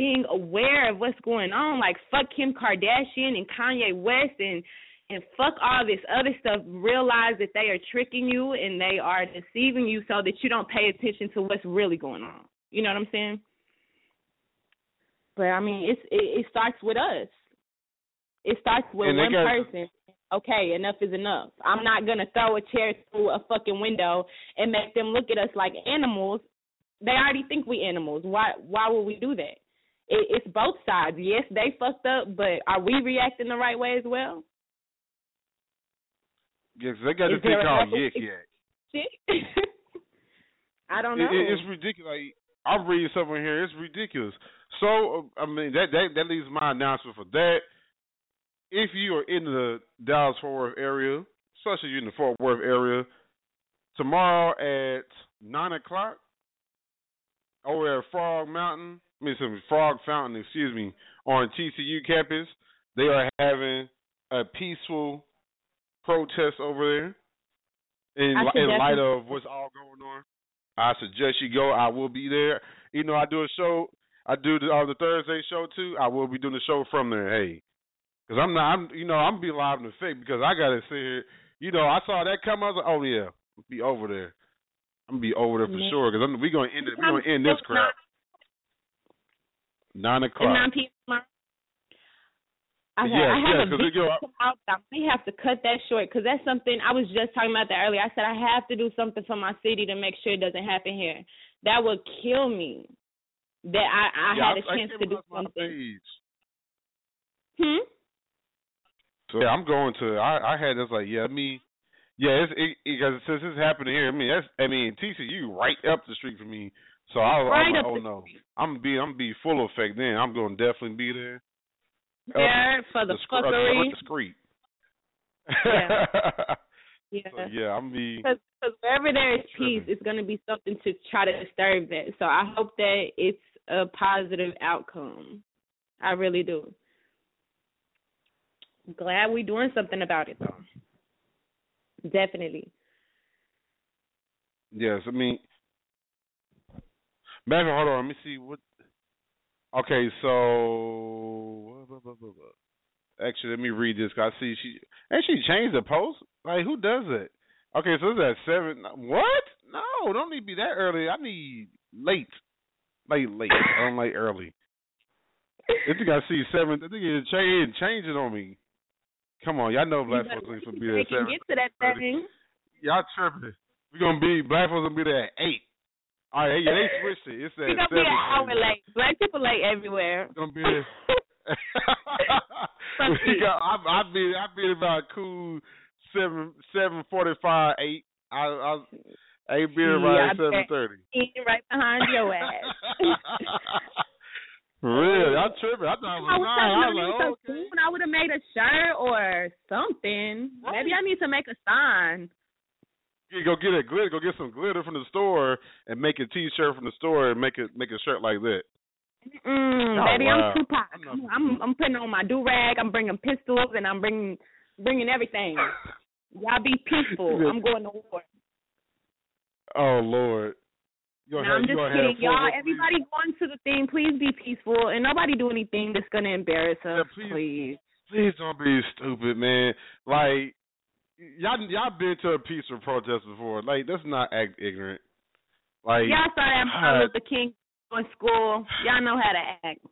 being aware of what's going on. Like, fuck Kim Kardashian and Kanye West and, and fuck all this other stuff. Realize that they are tricking you and they are deceiving you so that you don't pay attention to what's really going on. You know what I'm saying? But, I mean, it's, it, it starts with us. It starts with one got, person. Okay, enough is enough. I'm not going to throw a chair through a fucking window and make them look at us like animals. They already think we animals. Why Why would we do that? It, it's both sides. Yes, they fucked up, but are we reacting the right way as well? Yes, they got this thing called yik yak. I don't know. It, it, it's ridiculous. Like, I'm reading something here. It's ridiculous. So, I mean, that, that, that leaves my announcement for that. If you are in the Dallas-Fort Worth area, such as you're in the Fort Worth area, tomorrow at nine o'clock, over at Frog Mountain, I mean, some Frog Fountain, excuse me, on T C U campus, they are having a peaceful protest over there in, in light of what's all going on. I suggest you go. I will be there. You know, I do a show. I do the, uh, the Thursday show, too. I will be doing the show from there. Hey. Because I'm not, I'm, you know, I'm be live in the fake because I got to sit here. You know, I saw that come. I was like, oh, yeah, I'll be over there. I'm going to be over there for mm-hmm. sure because we're going to end it. We're going to end this crap. Nine o'clock. nine p.m. I, yes, I have yes, a big out. I may have to cut that short because that's something, I was just talking about that earlier. I said I have to do something for my city to make sure it doesn't happen here. That would kill me that I, I yeah, had a I, chance I to do something. Hmm? So yeah, I'm going to. I, I had this like yeah, I mean, yeah, it's it, because since it's happening here, I mean that's I mean T C U right up the street from me. So I was right like, oh no, I'm gonna be I'm gonna be full effect then. I'm gonna definitely be there. There uh, for the, the fuckery. The street. Yeah. Yeah. So, yeah, I'm be. Because wherever there is peace, it's gonna be something to try to disturb that. So I hope that it's a positive outcome. I really do. Glad we're doing something about it, though. Definitely. Yes, I mean, maybe hold on. Let me see what. Okay, so actually, let me read this. Cause I see she actually changed the post. Like, who does it? Okay, so it's at seven. What? No, don't need to be that early. I need late, late, late. I don't like early. I think I see seven. I think it changed, changed it on me. Come on, y'all know Black folks ain't gonna be there at seven. Get to that thing. Y'all tripping. We gonna be Black folks gonna be there at eight. All right, yeah, they switched it. It's at we gonna seven. Be an hour late. Black people late everywhere. It's gonna be there. we got. I, I be. I be about cool seven, seven forty-five, eight. I, I, I ain't be around yeah, seven thirty. Right behind your ass. Really? I'm tripping. I thought it was nine. I was like, oh, okay. I would have made a shirt or something. Right. Maybe I need to make a sign. You go get a glitter. Go get some glitter from the store and make a T-shirt from the store and make it make a shirt like that. Mm, oh, baby, wow. I'm Tupac. I'm, I'm I'm putting on my do-rag. I'm bringing pistols and I'm bringing bringing everything. Y'all be peaceful. I'm going to war. Oh Lord. No, I'm just kidding, y'all. Everybody going to the thing, please be peaceful and nobody do anything that's gonna embarrass us. Yeah, please, please, please don't be stupid, man. Like y'all, y'all been to a peaceful protest before. Like, let's not act ignorant. Like y'all saw that Martin Luther King in school. Y'all know how to act.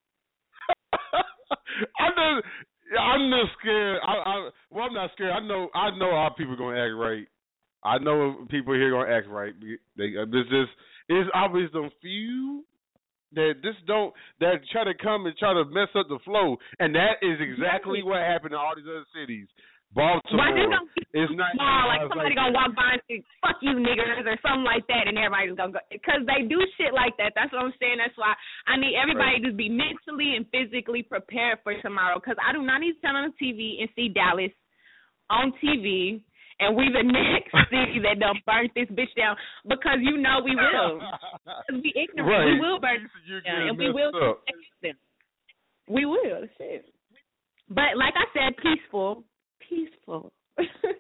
I'm just, I'm just scared. I, I, well, I'm not scared. I know, I know how people are gonna act right. I know people here gonna act right. They, this just. It's always them few that just don't that try to come and try to mess up the flow, and that is exactly what happened in all these other cities. Baltimore, it's not small, like somebody like gonna walk by and say "fuck you niggers" or something like that, and everybody's gonna go because they do shit like that. That's what I'm saying. That's why I need everybody right. to be mentally and physically prepared for tomorrow. Because I do not need to turn on the T V and see Dallas on T V. And we the next city that done burnt this bitch down because you know we will. Because we ignorant. Right. We will burn this down. And we will them. We will. Shit. But like I said, peaceful. Peaceful. All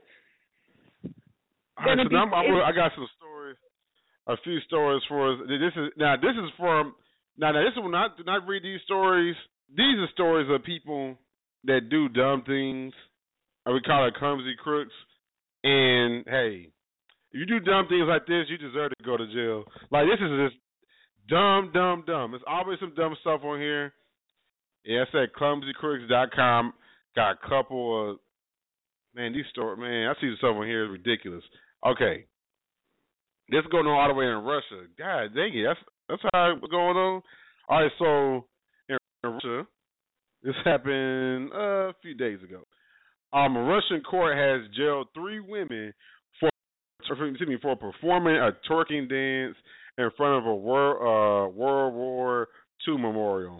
right, so now I'm, I got some stories, a few stories for us. This is now this is from Now, now this is when I do not read these stories. These are stories of people that do dumb things. Or we call it clumsy crooks. And hey, if you do dumb things like this, you deserve to go to jail. Like this is just dumb, dumb, dumb. There's always some dumb stuff on here. Yeah, it's at clumsy crooks dot com. Got a couple of man, these stories. Man, I see the stuff on here is ridiculous. Okay, this is going on all the way in Russia. God dang it, that's that's how it's going on. All right, so in Russia, this happened uh, a few days ago. Um, a Russian court has jailed three women for excuse me for performing a twerking dance in front of a World uh, World War Two memorial.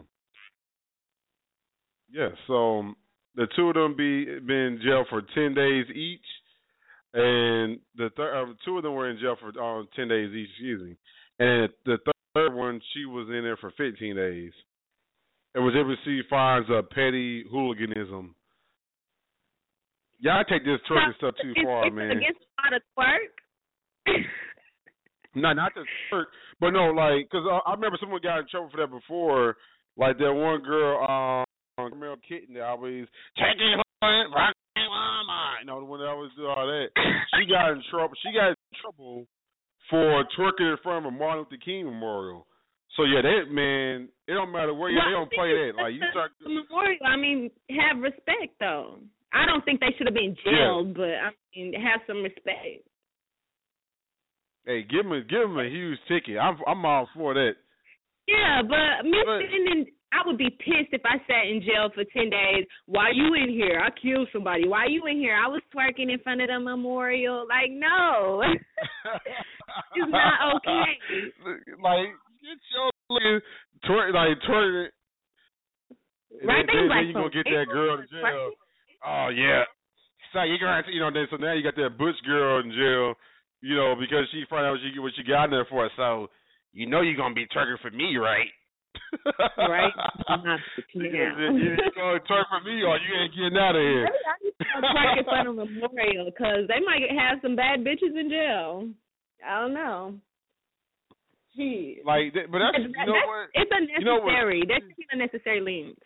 Yeah, so the two of them be been in jail for ten days each, and the third uh, two of them were in jail for uh, ten days each. Excuse me, and the third one she was in there for fifteen days. It was able to receive fines of petty hooliganism. Y'all take this twerking stuff too it's, far, it's man. Against a lot of twerk. No, not the twerk, but no, like, cause I, I remember someone got in trouble for that before. Like that one girl, um, Mel Kitten, that always take it, rock mama. You know, the one that always do all that. She got in trouble. She got in trouble for twerking in front of a Martin Luther King memorial. So yeah, that man, it don't matter where you, well, they don't play that. Like you start memorial. I mean, have respect though. I don't think they should have been jailed, yeah. but I mean, have some respect. Hey, give him, a, give him a huge ticket. I'm, I'm all for that. Yeah, but me but, sitting in, I would be pissed if I sat in jail for ten days. Why you in here? I killed somebody. Why you in here? I was twerking in front of the memorial. Like, no, it's not okay. Like, get your looking twerk, like twerking. Right, then, then, like then you gonna get that girl in jail. Oh yeah, so you gonna you know then so now you got that butch girl in jail, you know, because she found out what she what she got in there for. So you know you're gonna be twerking for me, right? Right. Yeah. You gonna twerk for me, or you ain't getting out of here. I'm twerk in front of a memorial because they might have some bad bitches in jail. I don't know. Gee. Like, but that's you know that's, what? It's unnecessary. You know what? That's unnecessary links.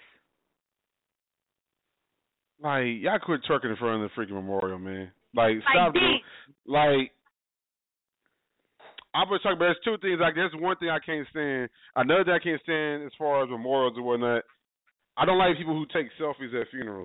Like, y'all quit twerking in front of the freaking memorial, man. Like, like stop this. doing, like, I was talking about, there's two things, like, there's one thing I can't stand. Another thing I can't stand as far as memorials and whatnot, I don't like people who take selfies at funerals.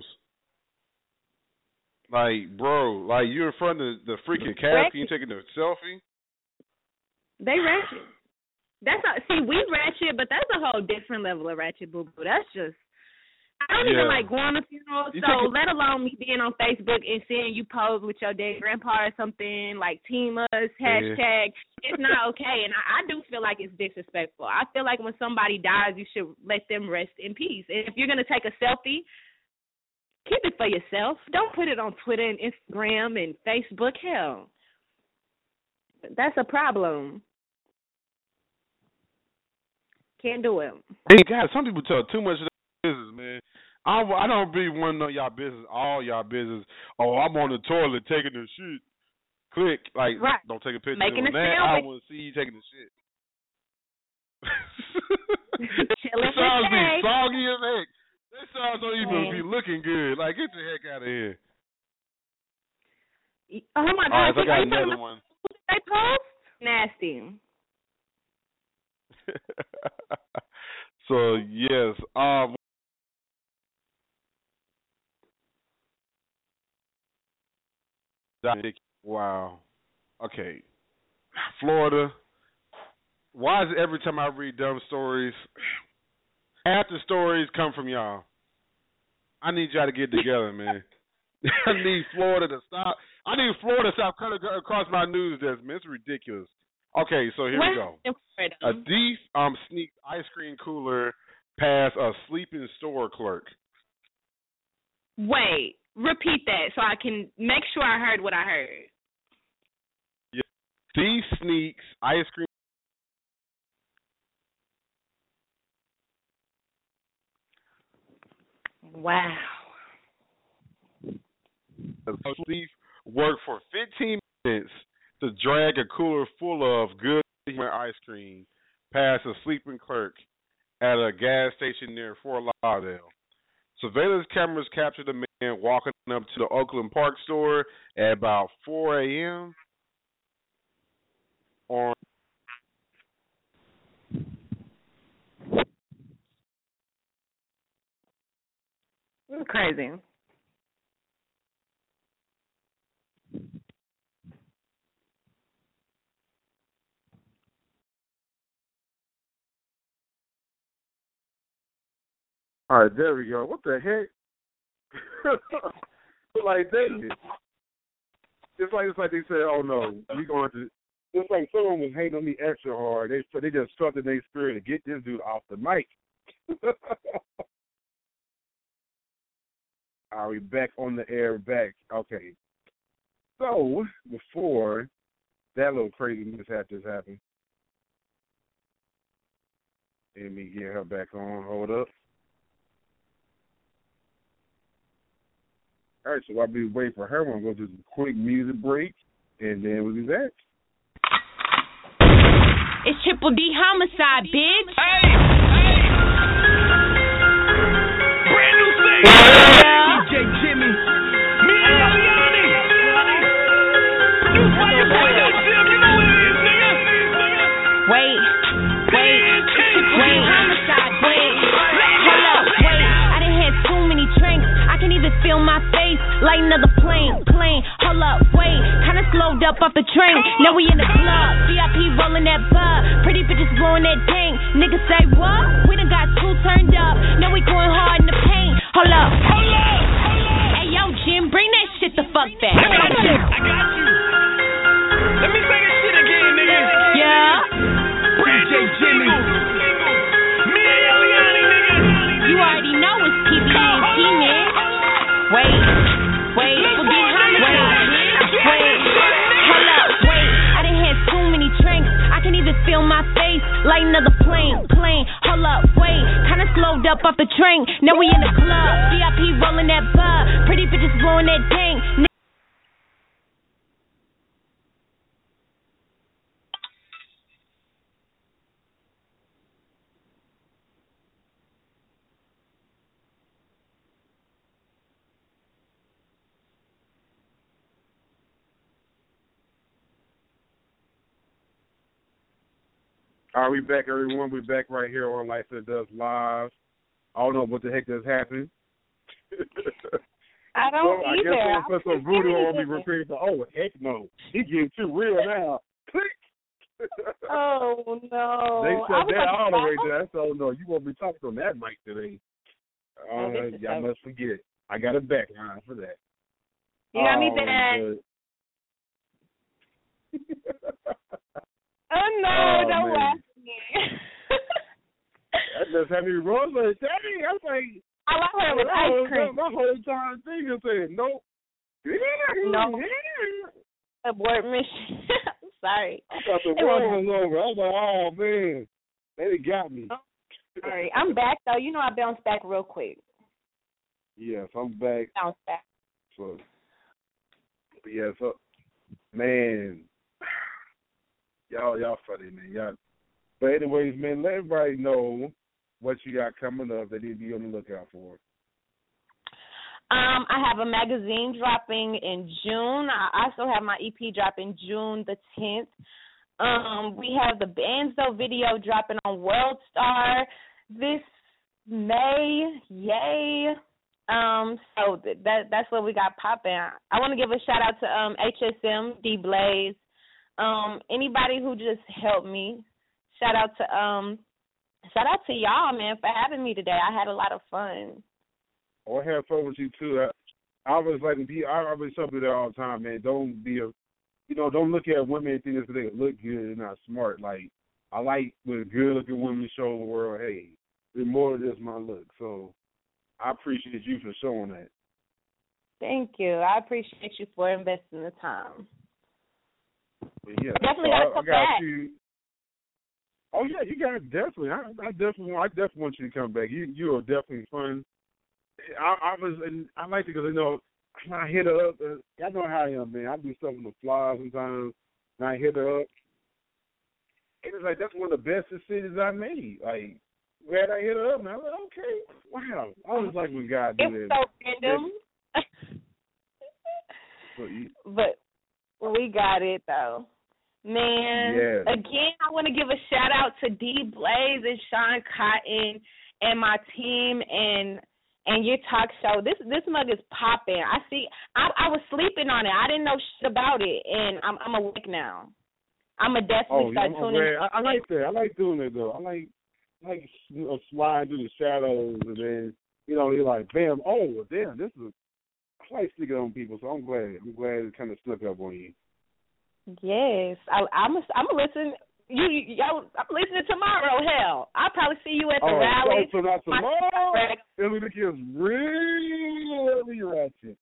Like, bro, like, you in front of the freaking casket, you taking a selfie? They ratchet. That's not, see, we ratchet, but that's a whole different level of ratchet, boo-boo. That's just, I don't yeah. even like going to funerals, you so let alone me being on Facebook and seeing you pose with your dead grandpa or something, like Team Us, hashtag, yeah. It's not okay. And I, I do feel like it's disrespectful. I feel like when somebody dies, you should let them rest in peace. And if you're going to take a selfie, keep it for yourself. Don't put it on Twitter and Instagram and Facebook. Hell, that's a problem. Can't do it. Hey, God, some people tell too much of their business, man. I don't, I don't really want to know y'all business, all y'all business. Oh, I'm on the toilet taking the shit. Click. Like, right. Don't take a picture Making of that. I want to see you taking the shit. It sounds be soggy as heck. This sounds don't even be looking good. Like, get the heck out of here. Oh, my God. All right, so I got another one. They post? Nasty. So, yes. Um, wow. Okay. Florida. Why is it every time I read dumb stories, half the stories come from y'all? I need y'all to get together, man. I need Florida to stop. I need Florida to stop cutting across my news desk, man. It's ridiculous. Okay, so here we go. A thief um sneaks ice cream cooler past a sleeping store clerk. Wait, repeat that so I can make sure I heard what I heard. Yeah. Thief sneaks ice cream. Wow. The thief worked for fifteen minutes to drag a cooler full of good ice cream past a sleeping clerk at a gas station near Fort Lauderdale. Surveillance cameras captured the man walking up to the Oakland Park store at about four a.m. on It's crazy. All right, there we go. What the heck? Like they, it's like it's like they said, oh no, we going to. It's like someone was hating on me extra hard. They so they just struck in their spirit to get this dude off the mic. Are we back on the air? Back. Okay. So before that little crazy mishap just happened, let me get her back on. Hold up. All right, so I'll be waiting for her. We're going to go do some quick music break, and then we'll be back. It's Triple D Homicide, bitch. Hey, hey. Brand new single. Yeah. D J Jimmy. Me and Eliani. Produced by your boy Yo Jim. You know what it is, nigga. Wait, wait, wait, homicide, wait. Hold up, wait. I done had too many drinks. I can even feel my face like another plane, plane. Hold up, wait. Kinda slowed up off the train. Now we in the club. V I P rolling that bud. Pretty bitches blowing that tank. Niggas say what? We done got two turned up. Now we going hard in the paint. Hold up. Hold up. Hey, yo, Jim, bring that shit the fuck back. I got you. I got you. Let me say this shit again, nigga. Yeah. Brand new Jimmy. Me and Eliani, nigga. You already know it's P B A T, man. Wait, wait, forget homicide. Wait, hold up, wait. I done had too many drinks. I can even feel my face like another plane, plane. Hold up, wait. Kinda slowed up off the train. Now we in the club. V I P rolling that bud. Pretty bitches blowing that tank. All right, we back, everyone. We're back right here on Life That Does Live. I don't know what the heck just happened. I don't so, I either. guess someone put some voodoo on me anything. repeating, oh, heck no. He getting too real now. Click. Oh, no. They I said was that like, all the way wow. there. So, no, you won't be talking on that mic today. Uh, Oh, this is y'all so- must forget. I got a background for that. You got me Oh, back. but- Oh, no, Oh, don't man. laugh at me. That just had me rolling. Like, dang, I was like, All I heard was my whole- ice cream. My whole time thing is saying, nope. No. Abort mission. I'm sorry. I thought the It world was- was over. I was like, oh, man. They got me. Sorry. I'm back, though. You know I bounced back real quick. Yes, I'm back. Bounce back. So, but yeah, so, man, y'all, y'all funny, man. Y'all. But anyways, man, let everybody know what you got coming up that they be on the lookout for. Um, I have a magazine dropping in June. I also have my E P dropping June the tenth. Um, we have the Banzo video dropping on World Star this May. Yay. Um, so th- that that's what we got popping. I want to give a shout out to um H S M, D Blaze, um, anybody who just helped me. Shout out to um shout out to y'all, man, for having me today. I had a lot of fun. I have fun with you too. I, I always like to be. I always tell people that all the time, man. Don't be a, you know, don't look at women and think that they look good and not smart. Like I like when good looking women show the world, hey, there's more than just my look. So I appreciate you for showing that. Thank you. I appreciate you for investing the time. But yeah, Definitely so gotta I, come I got back. you. Oh yeah, you got definitely. I, I definitely, want, I definitely want you to come back. You, you are definitely fun. I, I was, and I like it because you know, I hit her up. Uh, I know how I am, man. I do stuff on the fly sometimes, and I hit her up. It was like that's one of the best decisions I made. Like, glad I hit her up. And I was like, okay, wow. I always like when God do It's that. so random. So you, But we got it, though. Man, yes. again, I want to give a shout-out to D. Blaze and Sean Cotton and my team and and your talk show. This this mug is popping. I see. I, I was sleeping on it. I didn't know shit about it, and I'm I'm awake now. I'm going to definitely Oh, start I'm tuning in. glad. I, I like that. I like doing it, though. I like, I like you know, sliding through the shadows, and then, you know, you're like, bam, oh, well, damn, this is, I like sneaking on people, so I'm glad. I'm glad it kind of snuck up on you. Yes, I, I'm a, I'm a listen. You, you, yo, I'm listening tomorrow. Hell, I'll probably see you at the Oh, rally. so, so not My- tomorrow. Billy the Kid's really ratchet.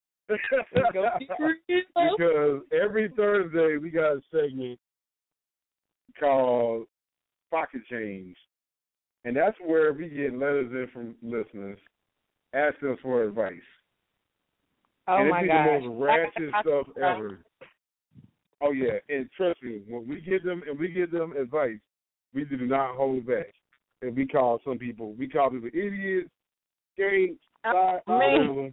Because every Thursday we got a segment called Pocket Change, and that's where we get letters in from listeners asking us for advice. Oh and my it be God, the most ratchet stuff ever. Oh yeah, and trust me, when we give them and we give them advice, we do not hold back. And we call some people, we call people idiots, skanks, Oh, man.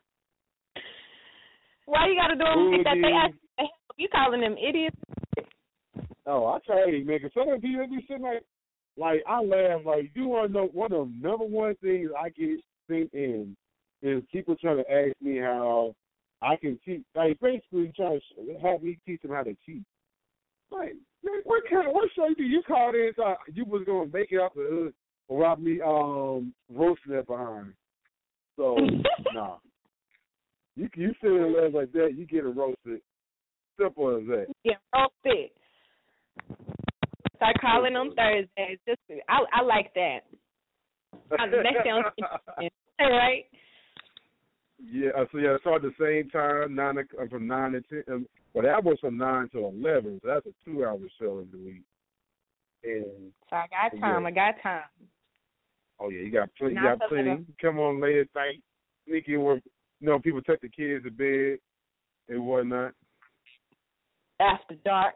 Why you gotta do them like that? They ask for help. You calling them idiots? Oh, I tell you, man, because some of the people be sitting like, like I laugh, like you want to know one of the number one things I get sent in is people trying to ask me how I can cheat, like basically trying to have me teach them how to cheat. Like, man, what kind of what show do you called in? Thought you was gonna make it out the hood without me um roasting that behind. So nah, you you sit in legs like that, you get it roasted. Simple as that. Yeah, roasted. Start calling them Thursdays. Just I I like that. That sounds interesting. All right. Yeah, uh, so yeah, so at the same time, nine uh, from nine to ten. Um, well, that was from nine to eleven. So that's a two-hour show in the week. And so I got time. Yeah. I got time. Oh yeah, you got plenty. You Not got so plenty. little. Come on late at night, sneak in where you know people take the kids to bed and whatnot. After dark.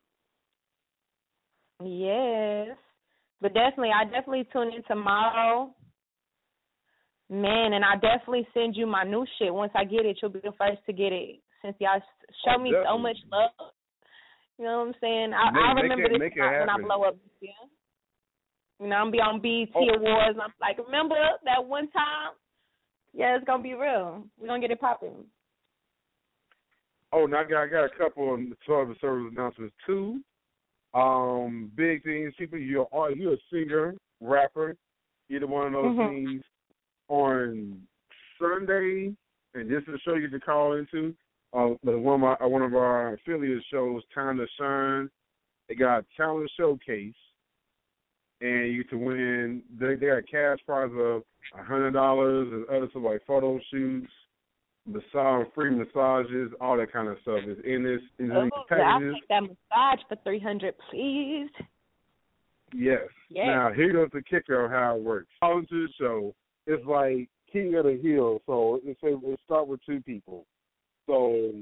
Yes, but definitely, I definitely tune in tomorrow. Man, and I'll definitely send you my new shit. Once I get it, you'll be the first to get it. Since y'all show Oh, me so definitely. much love. You know what I'm saying? I, Make- I make remember it- this make it time when I happen. blow up this year. You know, I'm going to be on B E T Oh. Awards, and I'm like, remember that one time? Yeah, it's going to be real. We're going to get it popping. Oh, now I got, I got a couple of service service announcements too. Um, big things, people. You're you're a singer, rapper, either one of those Mhm. things. On Sunday, and this is a show you can call into. Uh, the one of my uh, one of our affiliate shows, Time to Shine. They got a talent showcase, and you can win. They, they got a cash prize of a hundred dollars and other stuff like photo shoots, massage, free massages, all that kind of stuff is in this. In Oh, these I'll packages. take that massage for three hundred dollars, please. Yes. Yes. Now here goes the kicker of how it works. Call into the show. It's like King of the Hill. So it say it start with two people. So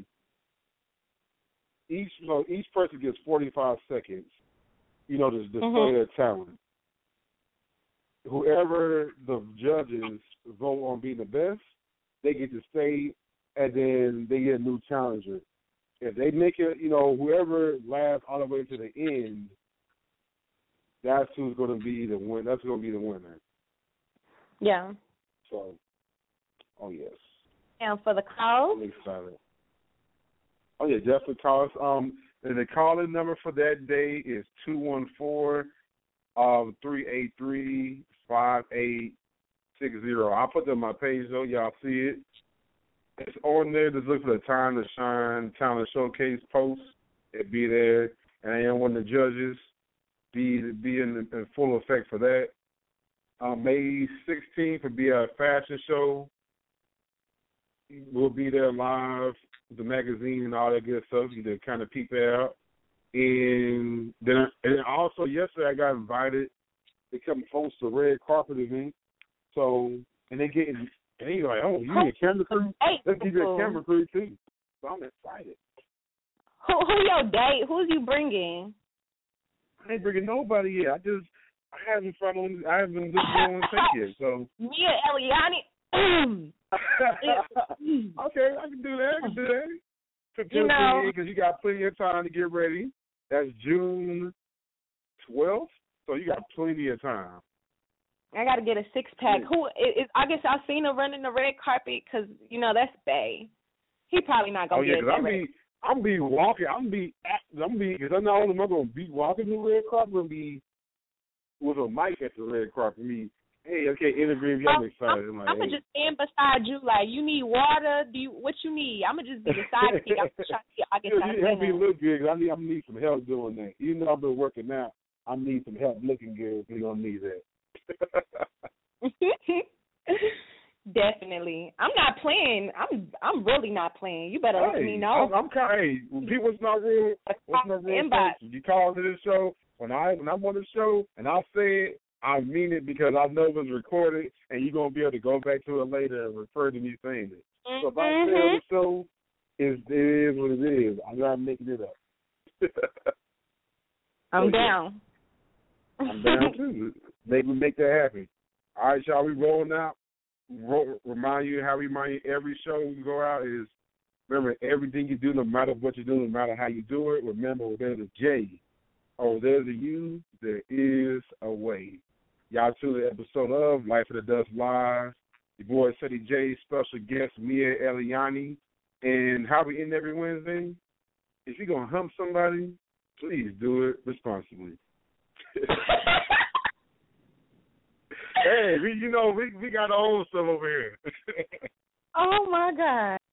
each you know, each person gets forty five seconds, you know, to display Mhm. their talent. Whoever the judges vote on being the best, they get to stay, and then they get a new challenger. If they make it, you know, whoever lasts all the way to the end, that's who's going to be the win. That's going to be the winner. Yeah. So, oh yes, And for the call, I'm excited. Oh yeah, definitely call us. Um, and the call-in number for that day is two one four, um, three eight three five eight six zero. I'll put that on my page though. Y'all see it. It's on there. Just look for the Time to Shine Talent Showcase post. It'll be there, and I am one of the judges. Be be in, in full effect for that. Um, May sixteenth will be a fashion show. We'll be there live, the magazine and all that good stuff. You can kind of peep that out. And then, and also yesterday I got invited to come host a red carpet event. So, and they getting, and you're like, oh, you need a camera crew? Hey, Let's give you a camera crew too. So I'm excited. Who who your date? Who's you bringing? I ain't bringing nobody yet. I just, I haven't found I haven't looked on take yet. So Mia Eliani. Okay, I can do that. I can do that. You know, because you got plenty of time to get ready. That's June twelfth, so you got plenty of time. I got to get a six pack. Who is? I guess I've seen her running the red carpet because you know that's Bay. He probably not gonna oh, yeah, get it. I'm be, I'm be walking. I'm be, I'm be, because I'm not only am I gonna be walking the red carpet, I'm gonna be with a mic at the red carpet. Me, hey, okay, interview. I'm excited. I'm, I'm, like, I'm gonna hey. just stand beside you, like you need water. Do you what you need? I'm gonna just be the sidekick. I'm trying to see if I can. You help me look good. Cause I need, I need some help doing that. Even though I've been working out, I need some help looking good. You're gonna need that. Definitely. I'm not playing. I'm I'm really not playing. You better hey, let me know. I'm, I'm kind of, hey, when people's not real, what's not real Inbox. person. You call into this show, when I when I'm on the show and I say it, I mean it because I know it's recorded and you're going to be able to go back to it later and refer to me saying it. Mm-hmm. So if I say on the show, it's, it is what it is. I'm not making it up. I'm so, down. Yeah, I'm down too. Make we make that happen. All right, y'all, we rolling out. Ro- remind you how we remind you every show we go out is remember everything you do, no matter what you do, no matter how you do it. Remember, there's a J, or there's a U, there is a way. Y'all tune the episode of Life of the Dust Live. Your boy Ceddy J, special guest Mia Eliani, and how we end every Wednesday. If you're gonna hump somebody, please do it responsibly. Hey, we, you know, we we got our own stuff over here. Oh, my God.